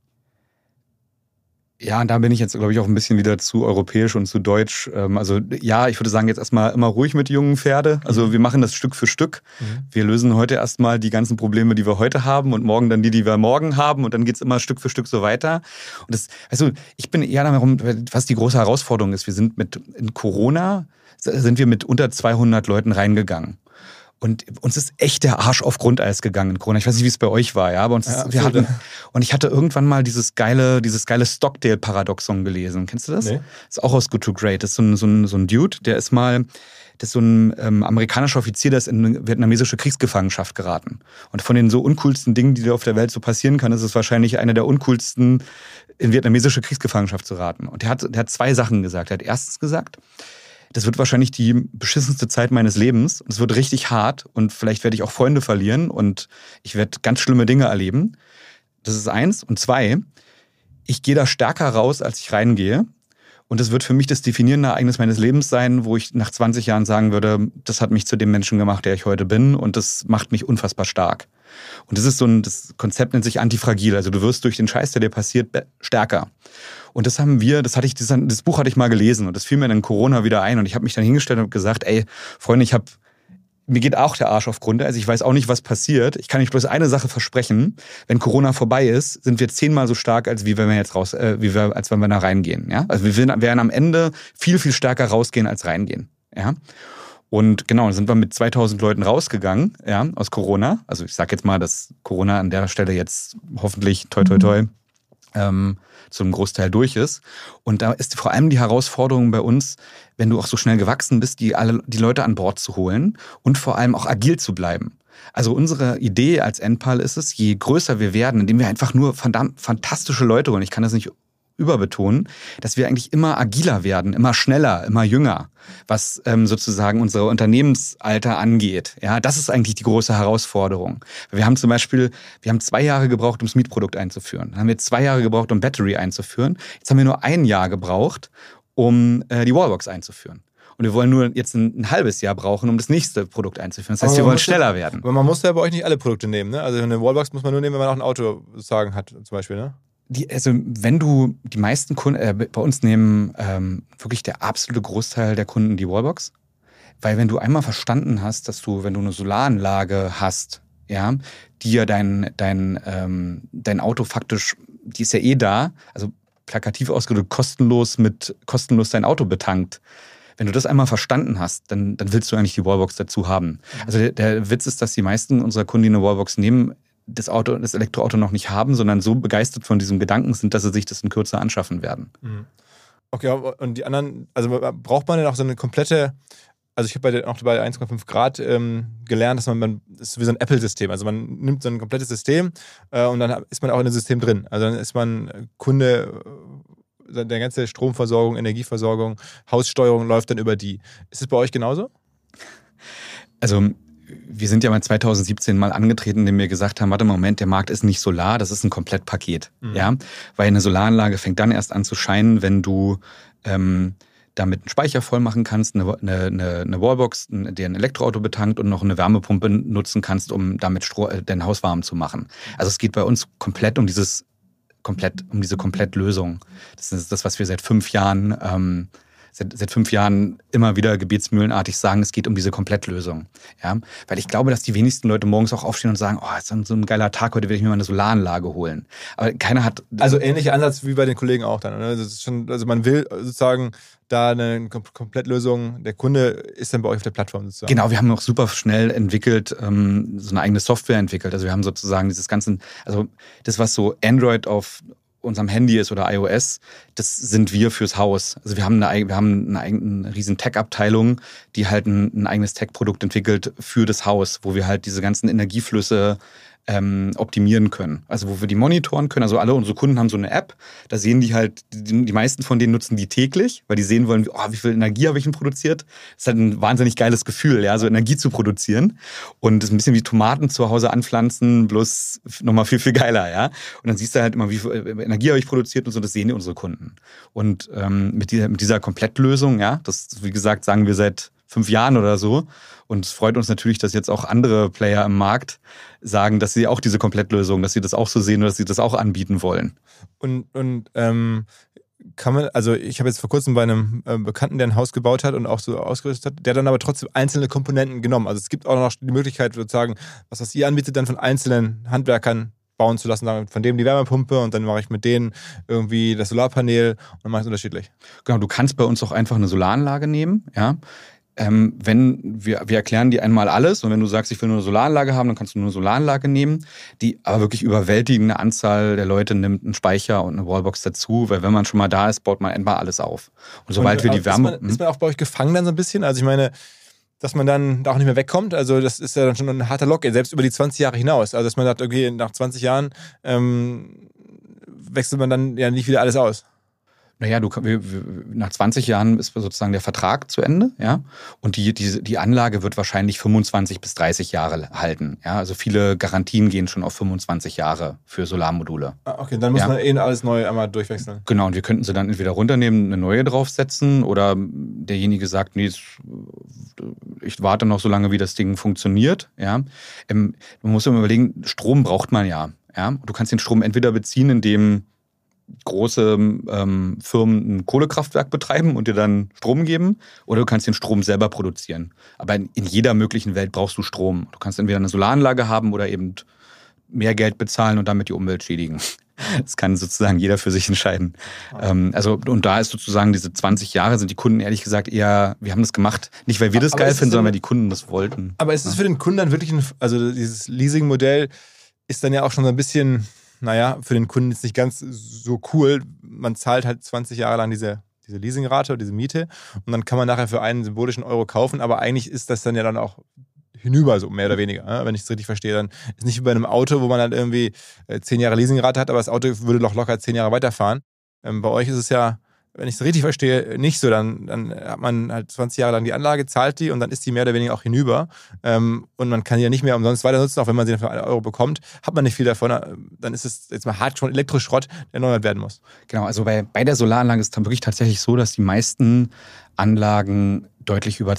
Ja, und da bin ich jetzt, glaube ich, auch ein bisschen wieder zu europäisch und zu deutsch. Also ja, ich würde sagen, jetzt erstmal immer ruhig mit jungen Pferde. Also wir machen das Stück für Stück. Wir lösen heute erstmal die ganzen Probleme, die wir heute haben und morgen dann die wir morgen haben und dann geht's immer Stück für Stück so weiter. Und ich bin eher darum, was die große Herausforderung ist. In Corona sind wir mit unter 200 Leuten reingegangen. Und uns ist echt der Arsch auf Grundeis gegangen in Corona. Ich weiß nicht, wie es bei euch war, ja, aber und ich hatte irgendwann mal dieses geile Stockdale-Paradoxon gelesen. Kennst du das? Nee. Das ist auch aus Good to Great. Das ist so ein Dude, das ist so ein amerikanischer Offizier, der ist in vietnamesische Kriegsgefangenschaft geraten. Und von den so uncoolsten Dingen, die auf der Welt so passieren kann, ist es wahrscheinlich eine der uncoolsten, in vietnamesische Kriegsgefangenschaft zu raten. Und der hat 2 Sachen gesagt. Er hat erstens gesagt, das wird wahrscheinlich die beschissenste Zeit meines Lebens. Es wird richtig hart und vielleicht werde ich auch Freunde verlieren und ich werde ganz schlimme Dinge erleben. Das ist 1. Und 2, ich gehe da stärker raus, als ich reingehe. Und es wird für mich das definierende Ereignis meines Lebens sein, wo ich nach 20 Jahren sagen würde, das hat mich zu dem Menschen gemacht, der ich heute bin und das macht mich unfassbar stark. Und das Konzept nennt sich antifragil. Also du wirst durch den Scheiß, der dir passiert, stärker. Und das Buch hatte ich mal gelesen und das fiel mir dann in Corona wieder ein und ich habe mich dann hingestellt und gesagt, ey, Freunde, mir geht auch der Arsch auf Grundeis. Ich weiß auch nicht, was passiert. Ich kann euch bloß eine Sache versprechen. Wenn Corona vorbei ist, sind wir 10-mal so stark, als wenn wir da reingehen. Ja? Also wir werden am Ende viel, viel stärker rausgehen, als reingehen. Ja? Und genau, dann sind wir mit 2000 Leuten rausgegangen, ja, aus Corona. Also ich sag jetzt mal, dass Corona an der Stelle jetzt hoffentlich, toi, toi, toi, zum Großteil durch ist. Und da ist vor allem die Herausforderung bei uns, wenn du auch so schnell gewachsen bist, die Leute an Bord zu holen und vor allem auch agil zu bleiben. Also unsere Idee als Enpal ist es, je größer wir werden, indem wir einfach nur verdammt fantastische Leute holen, ich kann das nicht überbetonen, dass wir eigentlich immer agiler werden, immer schneller, immer jünger, was sozusagen unser Unternehmensalter angeht. Ja, das ist eigentlich die große Herausforderung. Wir haben 2 Jahre gebraucht, um das Mietprodukt einzuführen. Dann haben wir 2 Jahre gebraucht, um Battery einzuführen. Jetzt haben wir nur 1 Jahr gebraucht, um die Wallbox einzuführen. Und wir wollen nur jetzt ein halbes Jahr brauchen, um das nächste Produkt einzuführen. Das heißt, wir wollen schneller werden. Aber man muss ja bei euch nicht alle Produkte nehmen, ne? Also eine Wallbox muss man nur nehmen, wenn man auch ein Auto sozusagen hat, zum Beispiel, ne? Wenn du die meisten Kunden, bei uns nehmen wirklich der absolute Großteil der Kunden die Wallbox. Weil wenn du einmal verstanden hast, dass wenn du eine Solaranlage hast, ja, die ja dein Auto faktisch, die ist ja eh da, also plakativ ausgedrückt, kostenlos dein Auto betankt. Wenn du das einmal verstanden hast, dann willst du eigentlich die Wallbox dazu haben. Also der Witz ist, dass die meisten unserer Kunden, die eine Wallbox nehmen, das Elektroauto noch nicht haben, sondern so begeistert von diesem Gedanken sind, dass sie sich das in Kürze anschaffen werden. Okay, und die anderen, also braucht man denn auch so eine komplette, also ich habe auch bei 1,5 Grad gelernt, dass das ist wie so ein Apple-System, also man nimmt so ein komplettes System und dann ist man auch in dem System drin. Also dann ist man Kunde, der ganze Stromversorgung, Energieversorgung, Haussteuerung läuft dann über die. Ist es bei euch genauso? Also wir sind ja mal 2017 mal angetreten, indem wir gesagt haben, warte mal, Moment, der Markt ist nicht Solar, das ist ein Komplettpaket. Ja? Weil eine Solaranlage fängt dann erst an zu scheinen, wenn du damit einen Speicher voll machen kannst, eine Wallbox, der ein Elektroauto betankt und noch eine Wärmepumpe nutzen kannst, um damit dein Haus warm zu machen. Also es geht bei uns komplett um diese Komplettlösung. Das ist das, was wir seit 5 Jahren seit 5 Jahren immer wieder gebetsmühlenartig sagen, es geht um diese Komplettlösung. Ja? Weil ich glaube, dass die wenigsten Leute morgens auch aufstehen und sagen, oh, ist so ein geiler Tag, heute will ich mir mal eine Solaranlage holen. Aber keiner hat... Also ähnlicher Ansatz wie bei den Kollegen auch dann. Ne? Das ist schon, also man will sozusagen da eine Komplettlösung, der Kunde ist dann bei euch auf der Plattform sozusagen. Genau, wir haben auch super schnell entwickelt, so eine eigene Software entwickelt. Also wir haben sozusagen dieses ganze, also das, was so Android auf unserem Handy ist oder iOS, das sind wir fürs Haus. Also wir haben eine riesen Tech-Abteilung, die halt ein eigenes Tech-Produkt entwickelt für das Haus, wo wir halt diese ganzen Energieflüsse optimieren können. Also wo wir die monitoren können. Also alle unsere Kunden haben so eine App, da sehen die halt, die meisten von denen nutzen die täglich, weil die sehen wollen, wie viel Energie habe ich denn produziert. Das ist halt ein wahnsinnig geiles Gefühl, ja, so Energie zu produzieren. Und das ist ein bisschen wie Tomaten zu Hause anpflanzen, bloß nochmal viel, viel geiler, ja. Und dann siehst du halt immer, wie viel Energie habe ich produziert und so, das sehen die unsere Kunden. Und mit dieser Komplettlösung, ja, das, wie gesagt, sagen wir seit 5 Jahren oder so. Und es freut uns natürlich, dass jetzt auch andere Player im Markt sagen, dass sie auch diese Komplettlösung, dass sie das auch so sehen oder dass sie das auch anbieten wollen. Und kann man, also ich habe jetzt vor kurzem bei einem Bekannten, der ein Haus gebaut hat und auch so ausgerüstet hat, der dann aber trotzdem einzelne Komponenten genommen. Also es gibt auch noch die Möglichkeit, sozusagen, was ihr anbietet, dann von einzelnen Handwerkern bauen zu lassen, von dem die Wärmepumpe und dann mache ich mit denen irgendwie das Solarpanel und dann mache ich es unterschiedlich. Genau, du kannst bei uns auch einfach eine Solaranlage nehmen, ja. Wenn wir erklären dir einmal alles und wenn du sagst, ich will nur eine Solaranlage haben, dann kannst du nur eine Solaranlage nehmen, die aber wirklich überwältigende Anzahl der Leute nimmt einen Speicher und eine Wallbox dazu, weil wenn man schon mal da ist, baut man einmal alles auf. Und sobald wir die Wärme... Ist man auch bei euch gefangen dann so ein bisschen? Also ich meine, dass man dann da auch nicht mehr wegkommt, also das ist ja dann schon ein harter Lock-in, selbst über die 20 Jahre hinaus. Also dass man sagt, okay, nach 20 Jahren wechselt man dann ja nicht wieder alles aus. Naja, nach 20 Jahren ist sozusagen der Vertrag zu Ende, ja. Und die Anlage wird wahrscheinlich 25 bis 30 Jahre halten. Ja? Also viele Garantien gehen schon auf 25 Jahre für Solarmodule. Okay, dann muss man alles neu einmal durchwechseln. Genau, und wir könnten sie dann entweder runternehmen, eine neue draufsetzen oder derjenige sagt, nee, ich warte noch so lange, wie das Ding funktioniert. Ja? Man muss immer überlegen, Strom braucht man ja. Du kannst den Strom entweder beziehen, indem große Firmen ein Kohlekraftwerk betreiben und dir dann Strom geben, oder du kannst den Strom selber produzieren. Aber in jeder möglichen Welt brauchst du Strom. Du kannst entweder eine Solaranlage haben oder eben mehr Geld bezahlen und damit die Umwelt schädigen. Das kann sozusagen jeder für sich entscheiden. Und da ist sozusagen diese 20 Jahre sind die Kunden ehrlich gesagt eher, wir haben das gemacht, nicht weil wir das geil finden, sondern weil die Kunden das wollten. Aber ist es für den Kunden dann wirklich, also dieses Leasing-Modell ist dann ja auch schon so ein bisschen... für den Kunden ist nicht ganz so cool. Man zahlt halt 20 Jahre lang diese Leasingrate oder diese Miete und dann kann man nachher für einen symbolischen Euro kaufen, aber eigentlich ist das dann ja dann auch hinüber, so mehr oder weniger, wenn ich es richtig verstehe. Dann ist nicht wie bei einem Auto, wo man dann irgendwie 10 Jahre Leasingrate hat, aber das Auto würde doch locker 10 Jahre weiterfahren. Bei euch ist es ja, wenn ich es richtig verstehe, nicht so. Dann hat man halt 20 Jahre lang die Anlage, zahlt die und dann ist die mehr oder weniger auch hinüber. Und man kann die ja nicht mehr umsonst weiter nutzen, auch wenn man sie dann für 1 Euro bekommt, hat man nicht viel davon. Dann ist es jetzt mal hart schon Elektroschrott, der erneuert werden muss. Genau, also bei der Solaranlage ist es dann wirklich tatsächlich so, dass die meisten Anlagen deutlich über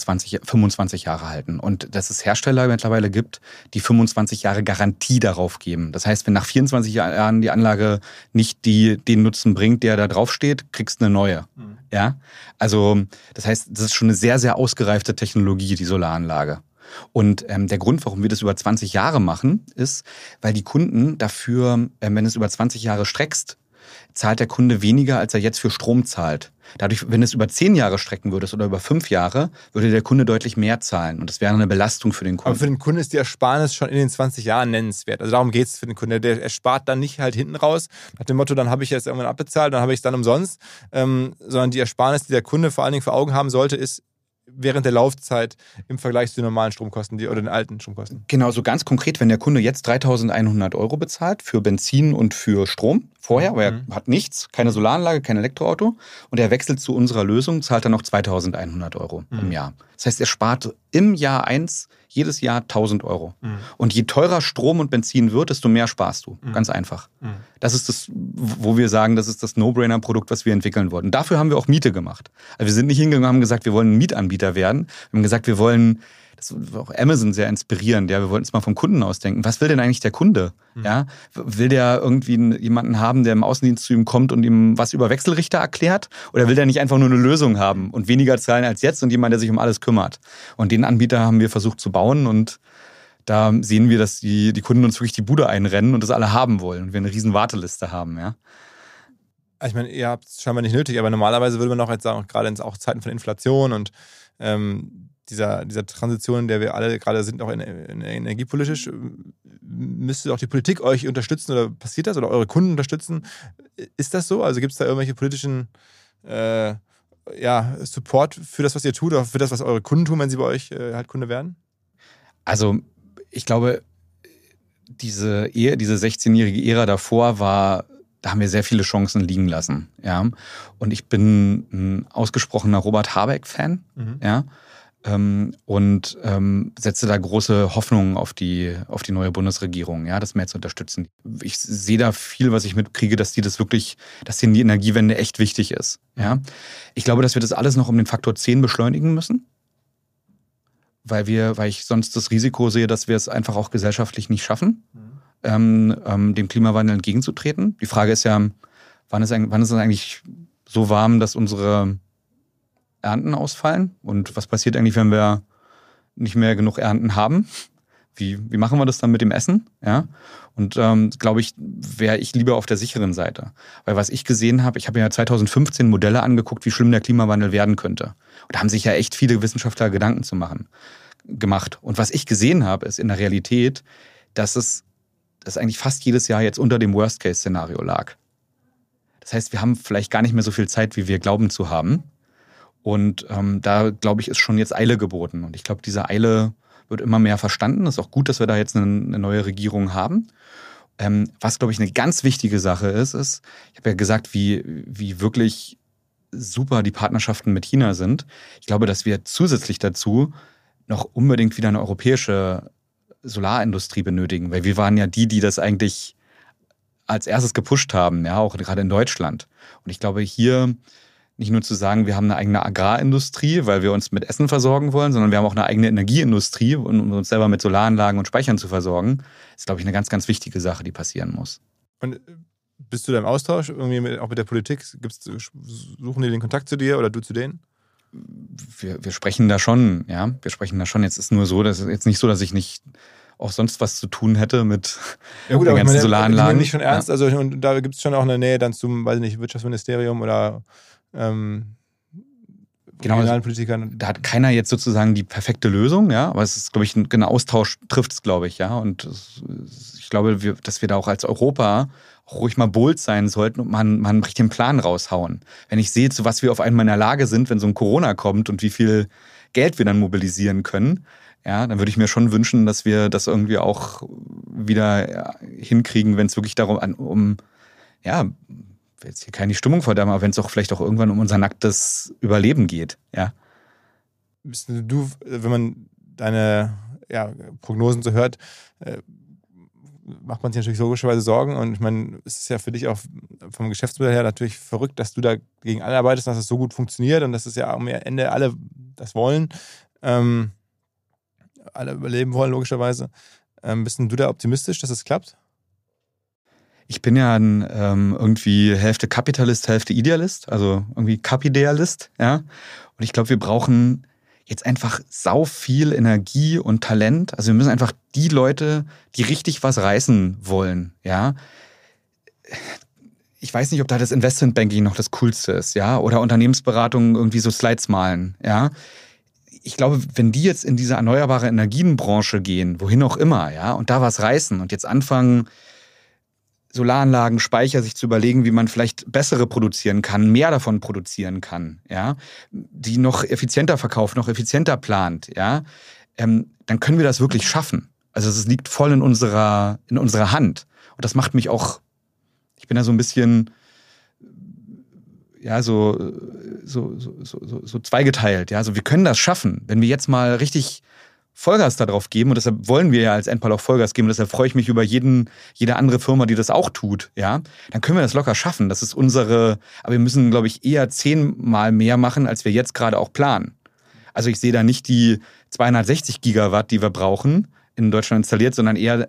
25 Jahre halten. Und dass es Hersteller mittlerweile gibt, die 25 Jahre Garantie darauf geben. Das heißt, wenn nach 24 Jahren die Anlage nicht den Nutzen bringt, der da drauf steht, kriegst du eine neue. Mhm. Ja? Also das heißt, das ist schon eine sehr, sehr ausgereifte Technologie, die Solaranlage. Und der Grund, warum wir das über 20 Jahre machen, ist, weil die Kunden dafür, wenn du es über 20 Jahre streckst, zahlt der Kunde weniger, als er jetzt für Strom zahlt. Dadurch, wenn du es über 10 Jahre strecken würdest oder über 5 Jahre, würde der Kunde deutlich mehr zahlen. Und das wäre eine Belastung für den Kunden. Aber für den Kunden ist die Ersparnis schon in den 20 Jahren nennenswert. Also darum geht es für den Kunden. Der erspart dann nicht halt hinten raus, nach dem Motto, dann habe ich jetzt irgendwann abbezahlt, dann habe ich es dann umsonst. Sondern die Ersparnis, die der Kunde vor allen Dingen vor Augen haben sollte, ist während der Laufzeit im Vergleich zu den normalen Stromkosten oder den alten Stromkosten. Genau, so ganz konkret, wenn der Kunde jetzt 3.100 Euro bezahlt für Benzin und für Strom, vorher, weil er hat nichts, keine Solaranlage, kein Elektroauto und er wechselt zu unserer Lösung, zahlt er noch 2.100 Euro im Jahr. Das heißt, er spart im Jahr 1 jedes Jahr 1.000 Euro. Und je teurer Strom und Benzin wird, desto mehr sparst du. Ganz einfach. Das ist das, wo wir sagen, das ist das No-Brainer-Produkt, was wir entwickeln wollten. Dafür haben wir auch Miete gemacht. Also wir sind nicht hingegangen und haben gesagt, wir wollen ein Mietanbieter werden. Wir haben gesagt, wir wollen, das war auch Amazon sehr inspirierend, ja, wir wollten es mal vom Kunden ausdenken. Was will denn eigentlich der Kunde? Ja, will der irgendwie jemanden haben, der im Außendienst zu ihm kommt und ihm was über Wechselrichter erklärt? Oder will der nicht einfach nur eine Lösung haben und weniger zahlen als jetzt und jemand, der sich um alles kümmert? Und den Anbieter haben wir versucht zu bauen und da sehen wir, dass die Kunden uns wirklich die Bude einrennen und das alle haben wollen und wir eine riesen Warteliste haben, ja. Ich meine, ihr habt es scheinbar nicht nötig, aber normalerweise würde man auch jetzt sagen, gerade in auch Zeiten von Inflation und dieser Transition, in der wir alle gerade sind, auch energiepolitisch, müsste auch die Politik euch unterstützen oder passiert das oder eure Kunden unterstützen? Ist das so? Also gibt es da irgendwelche politischen Support für das, was ihr tut oder für das, was eure Kunden tun, wenn sie bei euch halt Kunde werden? Also ich glaube, diese 16-jährige Ära davor da haben wir sehr viele Chancen liegen lassen. Ja? Und ich bin ein ausgesprochener Robert Habeck-Fan. Ja? Und setze da große Hoffnungen auf die neue Bundesregierung, ja, das mehr zu unterstützen. Ich sehe da viel, was ich mitkriege, dass denen die Energiewende echt wichtig ist. Ja? Ich glaube, dass wir das alles noch um den Faktor 10 beschleunigen müssen. Weil ich sonst das Risiko sehe, dass wir es einfach auch gesellschaftlich nicht schaffen, dem Klimawandel entgegenzutreten. Die Frage ist ja, wann ist es eigentlich so warm, dass unsere Ernten ausfallen? Und was passiert eigentlich, wenn wir nicht mehr genug Ernten haben? wie machen wir das dann mit dem Essen? Ja? Und glaube ich, wäre ich lieber auf der sicheren Seite. Weil was ich gesehen habe, ich habe ja 2015 Modelle angeguckt, wie schlimm der Klimawandel werden könnte. Und da haben sich ja echt viele Wissenschaftler Gedanken gemacht. Und was ich gesehen habe, ist in der Realität, dass eigentlich fast jedes Jahr jetzt unter dem Worst-Case-Szenario lag. Das heißt, wir haben vielleicht gar nicht mehr so viel Zeit, wie wir glauben zu haben. Und da, glaube ich, ist schon jetzt Eile geboten. Und ich glaube, diese Eile wird immer mehr verstanden. Es ist auch gut, dass wir da jetzt eine neue Regierung haben. Was, glaube ich, eine ganz wichtige Sache ist, ich habe ja gesagt, wie wirklich super die Partnerschaften mit China sind. Ich glaube, dass wir zusätzlich dazu noch unbedingt wieder eine europäische Solarindustrie benötigen, weil wir waren ja die das eigentlich als erstes gepusht haben, ja, auch gerade in Deutschland. Und ich glaube, hier nicht nur zu sagen, wir haben eine eigene Agrarindustrie, weil wir uns mit Essen versorgen wollen, sondern wir haben auch eine eigene Energieindustrie, um uns selber mit Solaranlagen und Speichern zu versorgen. Das ist, glaube ich, eine ganz, ganz wichtige Sache, die passieren muss. Und bist du da im Austausch, irgendwie auch mit der Politik? Suchen die den Kontakt zu dir oder du zu denen? Wir sprechen da schon, ja. Wir sprechen da schon. Jetzt ist nur so, dass jetzt nicht so, dass ich nicht auch sonst was zu tun hätte mit den ganzen Solaranlagen. Nicht schon ernst, also und da gibt es schon auch eine Nähe dann zum, weiß nicht, Wirtschaftsministerium oder regionalen Politikern. Da hat keiner jetzt sozusagen die perfekte Lösung, ja, aber es ist, glaube ich, ein Austausch trifft es, glaube ich, ja. Und ich glaube, dass wir da auch als Europa auch ruhig mal bold sein sollten und man richtig den Plan raushauen. Wenn ich sehe, zu was wir auf einmal in der Lage sind, wenn so ein Corona kommt und wie viel Geld wir dann mobilisieren können, ja, dann würde ich mir schon wünschen, dass wir das irgendwie auch wieder hinkriegen, wenn es wirklich darum will jetzt hier keine Stimmung verdammen, aber wenn es auch vielleicht auch irgendwann um unser nacktes Überleben geht, ja. Bist du, wenn man deine Prognosen so hört, macht man sich natürlich logischerweise Sorgen und ich meine, es ist ja für dich auch vom Geschäftsmodell her natürlich verrückt, dass du dagegen anarbeitest, dass es so gut funktioniert und dass es ja am Ende alle das wollen, alle überleben wollen logischerweise. Bist du da optimistisch, dass es klappt? Ich bin ja irgendwie Hälfte Kapitalist, Hälfte Idealist, also irgendwie Kapidealist, ja. Und ich glaube, wir brauchen jetzt einfach sau viel Energie und Talent. Also wir müssen einfach die Leute, die richtig was reißen wollen, ja. Ich weiß nicht, ob da das Investmentbanking noch das Coolste ist, ja, oder Unternehmensberatung irgendwie so Slides malen, ja. Ich glaube, wenn die jetzt in diese erneuerbare Energienbranche gehen, wohin auch immer, ja, und da was reißen und jetzt anfangen, Solaranlagen, Speicher sich zu überlegen, wie man vielleicht bessere produzieren kann, mehr davon produzieren kann, ja, die noch effizienter verkauft, noch effizienter plant, ja, dann können wir das wirklich schaffen. Also es liegt voll in unserer Hand. Und das macht mich auch, ich bin da so ein bisschen, ja, so zweigeteilt, ja, also wir können das schaffen, wenn wir jetzt mal richtig Vollgas darauf geben und deshalb wollen wir ja als Enpal auch Vollgas geben und deshalb freue ich mich über jede andere Firma, die das auch tut, ja, dann können wir das locker schaffen. Das ist aber wir müssen, glaube ich, eher 10-mal mehr machen, als wir jetzt gerade auch planen. Also ich sehe da nicht die 260 Gigawatt, die wir brauchen, in Deutschland installiert, sondern eher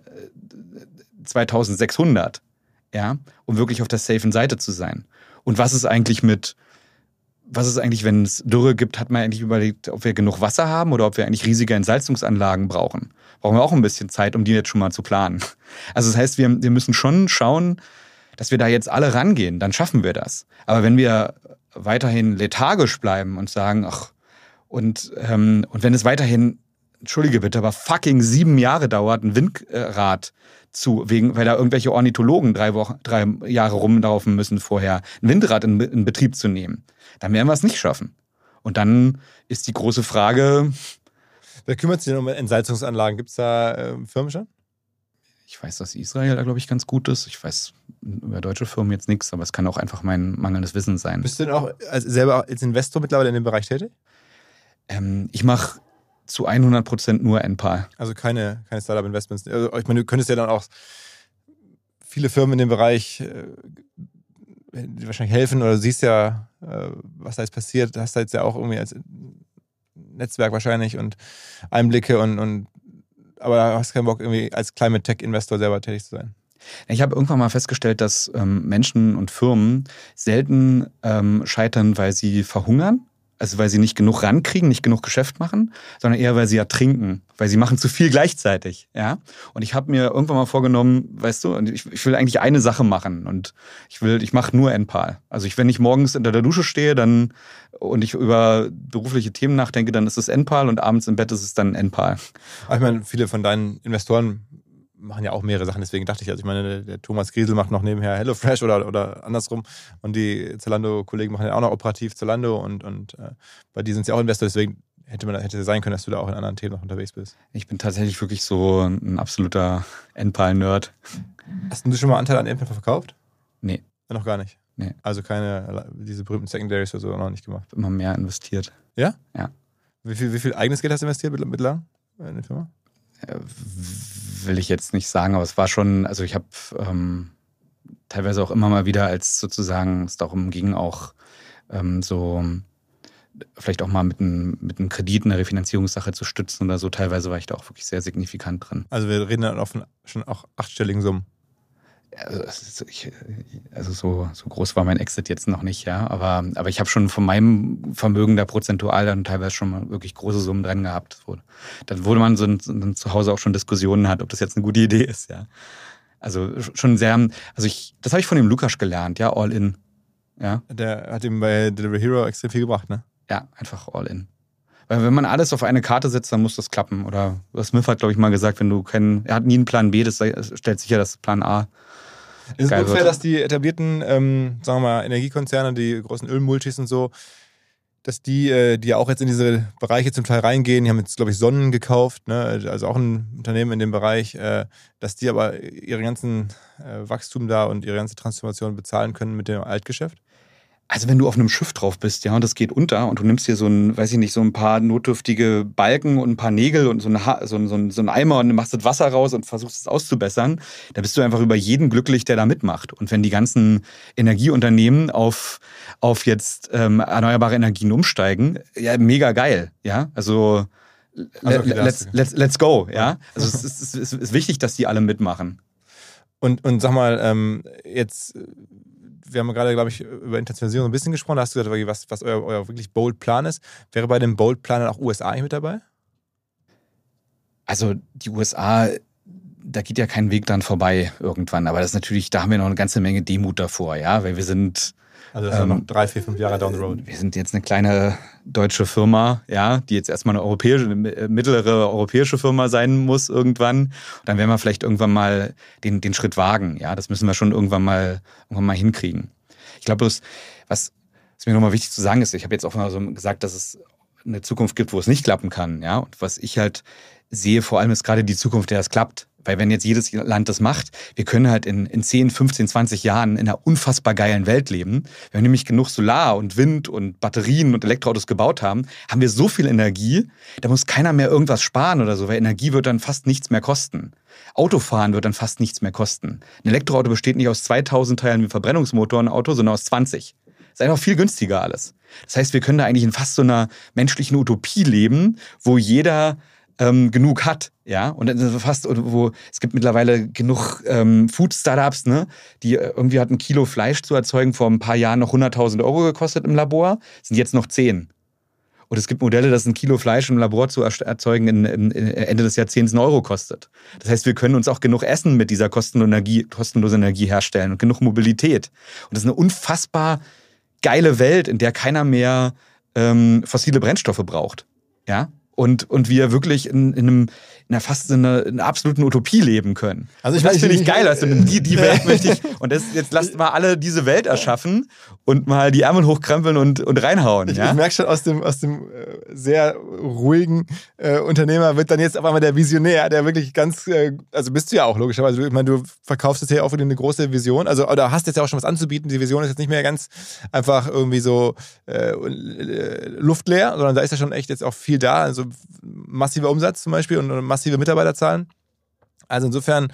2600, ja, um wirklich auf der safen Seite zu sein. Und was ist eigentlich, wenn es Dürre gibt, hat man eigentlich überlegt, ob wir genug Wasser haben oder ob wir eigentlich riesige Entsalzungsanlagen brauchen. Brauchen wir auch ein bisschen Zeit, um die jetzt schon mal zu planen. Also das heißt, wir müssen schon schauen, dass wir da jetzt alle rangehen, dann schaffen wir das. Aber wenn wir weiterhin lethargisch bleiben und sagen, und wenn es weiterhin, entschuldige bitte, aber fucking 7 Jahre dauert, ein Windrad weil da irgendwelche Ornithologen 3 Jahre rumlaufen müssen vorher, ein Windrad in Betrieb zu nehmen, dann werden wir es nicht schaffen. Und dann ist die große Frage... Wer kümmert sich denn um Entsalzungsanlagen? Gibt es da Firmen schon? Ich weiß, dass Israel da, glaube ich, ganz gut ist. Ich weiß über deutsche Firmen jetzt nichts, aber es kann auch einfach mein mangelndes Wissen sein. Bist du denn auch selber als Investor mittlerweile in dem Bereich tätig? Ich mache zu 100% nur Enpal. Also keine Startup-Investments. Also ich meine, du könntest ja dann auch viele Firmen in dem Bereich die wahrscheinlich helfen oder du siehst ja, was da jetzt passiert. Du hast da jetzt ja auch irgendwie als Netzwerk wahrscheinlich und Einblicke aber du hast keinen Bock, irgendwie als Climate Tech-Investor selber tätig zu sein. Ich habe irgendwann mal festgestellt, dass Menschen und Firmen selten scheitern, weil sie verhungern, Also weil sie nicht genug rankriegen, nicht genug Geschäft machen, sondern eher, weil sie ertrinken. Weil sie machen zu viel gleichzeitig. Ja? Und ich habe mir irgendwann mal vorgenommen, weißt du, ich will eigentlich eine Sache machen. Und ich mache nur NPAL. Also wenn ich morgens unter der Dusche stehe und ich über berufliche Themen nachdenke, dann ist es NPAL und abends im Bett ist es dann NPAL. Ich meine, viele von deinen Investoren machen ja auch mehrere Sachen, deswegen dachte ich, also ich meine, der Thomas Griesel macht noch nebenher HelloFresh oder andersrum und die Zalando-Kollegen machen ja auch noch operativ Zalando und bei dir sind sie auch Investor, deswegen hätte sein können, dass du da auch in anderen Themen noch unterwegs bist. Ich bin tatsächlich wirklich so ein absoluter NPAL-Nerd. Hast du schon mal Anteile an NPAL verkauft? Nee. Noch gar nicht? Nee. Also diese berühmten Secondaries oder so noch nicht gemacht? Immer mehr investiert. Ja? Ja. Wie viel eigenes Geld hast du investiert bislang in die Firma? Will ich jetzt nicht sagen, aber es war schon, also ich habe teilweise auch immer mal wieder, als sozusagen es darum ging, auch so vielleicht auch mal mit einem Kredit eine Refinanzierungssache zu stützen oder so, teilweise war ich da auch wirklich sehr signifikant drin. Also wir reden dann schon auch 8-stelligen Summen. Also so groß war mein Exit jetzt noch nicht, ja, aber ich habe schon von meinem Vermögen da prozentual dann teilweise schon mal wirklich große Summen dran gehabt. Dann wurde man so zu Hause auch schon Diskussionen hat, ob das jetzt eine gute Idee ist, ja. Also schon sehr, das habe ich von dem Lukas gelernt, ja, all in, ja. Der hat ihm bei Delivery Hero extrem viel gebracht, ne? Ja, einfach all in. Weil wenn man alles auf eine Karte setzt, dann muss das klappen. Oder Smith hat, glaube ich, mal gesagt, er hat nie einen Plan B, das stellt sicher, dass Plan A ist es unfair, dass die etablierten, sagen wir mal, Energiekonzerne, die großen Ölmultis und so, dass die ja auch jetzt in diese Bereiche zum Teil reingehen, die haben jetzt, glaube ich, Sonnen gekauft, ne? Also auch ein Unternehmen in dem Bereich, dass die aber ihre ganzen Wachstum da und ihre ganze Transformation bezahlen können mit dem Altgeschäft? Also wenn du auf einem Schiff drauf bist, ja, und das geht unter und du nimmst dir so ein paar notdürftige Balken und ein paar Nägel und so ein Eimer und machst das Wasser raus und versuchst es auszubessern, dann bist du einfach über jeden glücklich, der da mitmacht. Und wenn die ganzen Energieunternehmen auf jetzt erneuerbare Energien umsteigen, ja, mega geil, ja, also let's go, ja. Also es ist wichtig, dass die alle mitmachen. Und sag mal, jetzt... Wir haben gerade, glaube ich, über Internationalisierung ein bisschen gesprochen. Da hast du gesagt, was euer wirklich Bold-Plan ist. Wäre bei dem Bold-Plan dann auch USA mit dabei? Also die USA, da geht ja kein Weg dran vorbei irgendwann. Aber das ist natürlich, da haben wir noch eine ganze Menge Demut davor, ja, weil wir sind... Also das ist noch 3, 4, 5 Jahre down the road. Wir sind jetzt eine kleine deutsche Firma, ja, die jetzt erstmal eine mittlere europäische Firma sein muss irgendwann. Und dann werden wir vielleicht irgendwann mal den Schritt wagen, ja. Das müssen wir schon irgendwann mal hinkriegen. Ich glaube bloß, was mir nochmal wichtig zu sagen ist, ich habe jetzt auch mal so gesagt, dass es eine Zukunft gibt, wo es nicht klappen kann, ja. Und was ich halt sehe, vor allem ist gerade die Zukunft, der es klappt. Weil wenn jetzt jedes Land das macht, wir können halt in 10, 15, 20 Jahren in einer unfassbar geilen Welt leben. Wenn wir nämlich genug Solar und Wind und Batterien und Elektroautos gebaut haben, haben wir so viel Energie, da muss keiner mehr irgendwas sparen oder so, weil Energie wird dann fast nichts mehr kosten. Autofahren wird dann fast nichts mehr kosten. Ein Elektroauto besteht nicht aus 2000 Teilen wie ein Verbrennungsmotor, ein Auto, sondern aus 20. Das ist einfach viel günstiger alles. Das heißt, wir können da eigentlich in fast so einer menschlichen Utopie leben, wo jeder genug hat, ja, und fast, wo es gibt mittlerweile genug Food-Startups, ne, die irgendwie hat ein Kilo Fleisch zu erzeugen vor ein paar Jahren noch 100.000 Euro gekostet im Labor, sind jetzt noch 10. Und es gibt Modelle, dass ein Kilo Fleisch im Labor zu erzeugen Ende des Jahrzehnts 1 Euro kostet. Das heißt, wir können uns auch genug Essen mit dieser kostenlosen Energie herstellen und genug Mobilität. Und das ist eine unfassbar geile Welt, in der keiner mehr fossile Brennstoffe braucht, ja. Und wir wirklich in einer absoluten Utopie leben können. Also das finde ich geil. Also die Welt möchte ich. Und jetzt lasst mal alle diese Welt erschaffen und mal die Ärmel hochkrempeln und reinhauen. Ich merke schon, aus dem sehr ruhigen Unternehmer wird dann jetzt auf einmal der Visionär, der wirklich ganz, also bist du ja auch logischerweise. Ich meine, du verkaufst jetzt hier auch wieder eine große Vision. Also oder hast jetzt ja auch schon was anzubieten. Die Vision ist jetzt nicht mehr ganz einfach irgendwie so luftleer, sondern da ist ja schon echt jetzt auch viel da. Also massiver Umsatz zum Beispiel und massive Mitarbeiterzahlen. Also insofern,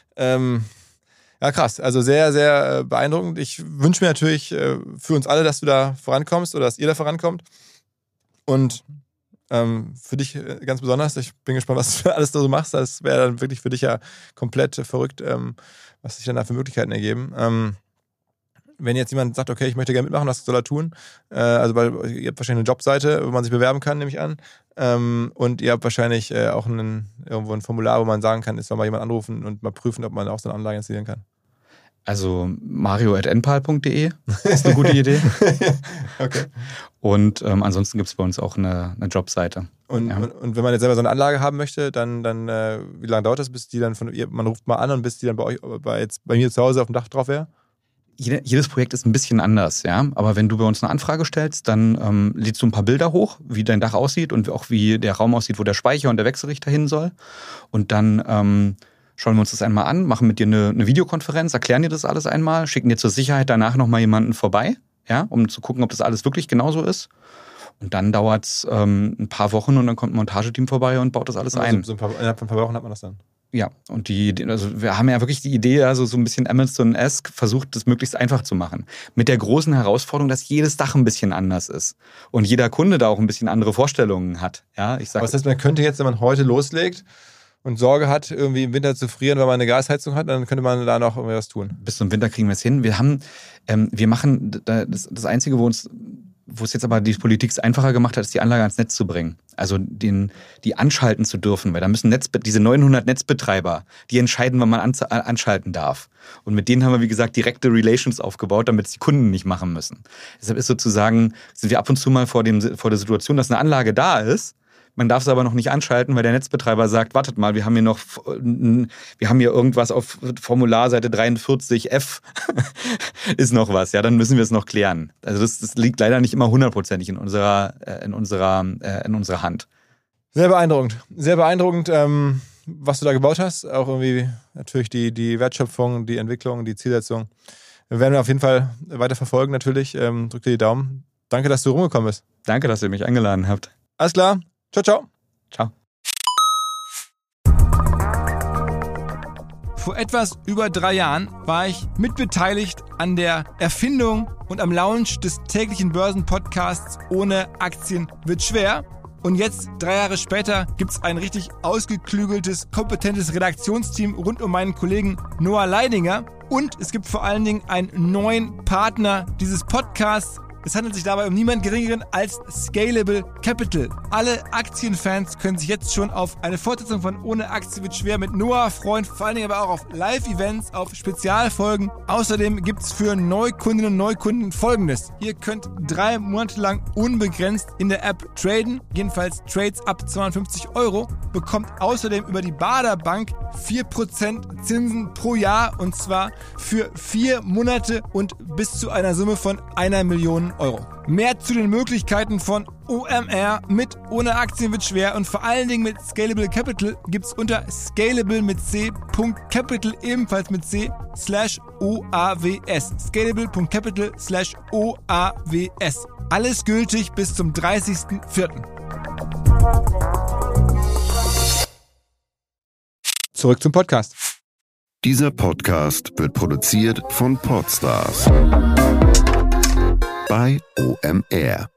ja krass, also sehr, sehr beeindruckend. Ich wünsche mir natürlich für uns alle, dass du da vorankommst oder dass ihr da vorankommt. Und für dich ganz besonders, ich bin gespannt, was du alles da so machst. Das wäre dann wirklich für dich ja komplett verrückt, was sich dann da für Möglichkeiten ergeben. wenn jetzt jemand sagt, okay, ich möchte gerne mitmachen, was soll er tun? Also weil ihr habt wahrscheinlich eine Jobseite, wo man sich bewerben kann, nehme ich an. Und ihr habt wahrscheinlich auch irgendwo ein Formular, wo man sagen kann, es soll mal jemand anrufen und mal prüfen, ob man auch so eine Anlage installieren kann. Also mario@npal.de ist eine gute Idee. Okay. Und ansonsten gibt es bei uns auch eine Jobseite. Und wenn man jetzt selber so eine Anlage haben möchte, dann wie lange dauert das, bis die dann man ruft mal an und bis die dann bei mir zu Hause auf dem Dach drauf wäre? Jedes Projekt ist ein bisschen anders, ja. Aber wenn du bei uns eine Anfrage stellst, dann lädst du ein paar Bilder hoch, wie dein Dach aussieht und auch wie der Raum aussieht, wo der Speicher und der Wechselrichter hin soll. Und dann schauen wir uns das einmal an, machen mit dir eine Videokonferenz, erklären dir das alles einmal, schicken dir zur Sicherheit danach nochmal jemanden vorbei, ja, um zu gucken, ob das alles wirklich genauso ist. Und dann dauert es ein paar Wochen und dann kommt ein Montageteam vorbei und baut das alles ein. Innerhalb von ein paar Wochen hat man das dann? Ja, und also wir haben ja wirklich die Idee, also so ein bisschen Amazon-esque, versucht, das möglichst einfach zu machen. Mit der großen Herausforderung, dass jedes Dach ein bisschen anders ist. Und jeder Kunde da auch ein bisschen andere Vorstellungen hat. Ja, Aber das heißt, man könnte jetzt, wenn man heute loslegt und Sorge hat, irgendwie im Winter zu frieren, weil man eine Gasheizung hat, dann könnte man da noch irgendwie was tun. Bis zum Winter kriegen wir es hin. Wir machen das Einzige, wo es jetzt aber die Politik es einfacher gemacht hat, ist die Anlage ans Netz zu bringen. Also die anschalten zu dürfen, weil da müssen diese 900 Netzbetreiber, die entscheiden, wann man anschalten darf. Und mit denen haben wir, wie gesagt, direkte Relations aufgebaut, damit es die Kunden nicht machen müssen. Deshalb sind wir ab und zu mal vor der Situation, dass eine Anlage da ist. Man darf es aber noch nicht anschalten, weil der Netzbetreiber sagt, wartet mal, wir haben hier irgendwas auf Formularseite 43F ist noch was, ja, dann müssen wir es noch klären. Also das liegt leider nicht immer 100%ig in unserer Hand. Sehr beeindruckend, was du da gebaut hast. Auch irgendwie natürlich die Wertschöpfung, die Entwicklung, die Zielsetzung. Wir werden auf jeden Fall weiter verfolgen natürlich. Drück dir die Daumen. Danke, dass du rumgekommen bist. Danke, dass ihr mich eingeladen habt. Alles klar. Ciao, ciao. Ciao. Vor etwas über 3 Jahren war ich mitbeteiligt an der Erfindung und am Launch des täglichen Börsenpodcasts Ohne Aktien wird schwer. Und jetzt, 3 Jahre später, gibt's ein richtig ausgeklügeltes, kompetentes Redaktionsteam rund um meinen Kollegen Noah Leidinger. Und es gibt vor allen Dingen einen neuen Partner dieses Podcasts. Es handelt sich dabei um niemand Geringeren als Scalable Capital. Alle Aktienfans können sich jetzt schon auf eine Fortsetzung von Ohne Aktien wird schwer mit Noah freuen, vor allen Dingen aber auch auf Live-Events, auf Spezialfolgen. Außerdem gibt's für Neukundinnen und Neukunden Folgendes. Ihr könnt 3 Monate lang unbegrenzt in der App traden, jedenfalls Trades ab 250 €, bekommt außerdem über die Baderbank 4% Zinsen pro Jahr und zwar für 4 Monate und bis zu einer Summe von 1 Million €. Mehr zu den Möglichkeiten von OMR mit Ohne Aktien wird schwer und vor allen Dingen mit Scalable Capital gibt's unter scalable.capital ebenfalls mit C/OAWS. Scalable.capital/OAWS. Alles gültig bis zum 30.04. Zurück zum Podcast. Dieser Podcast wird produziert von Podstars bei OMR.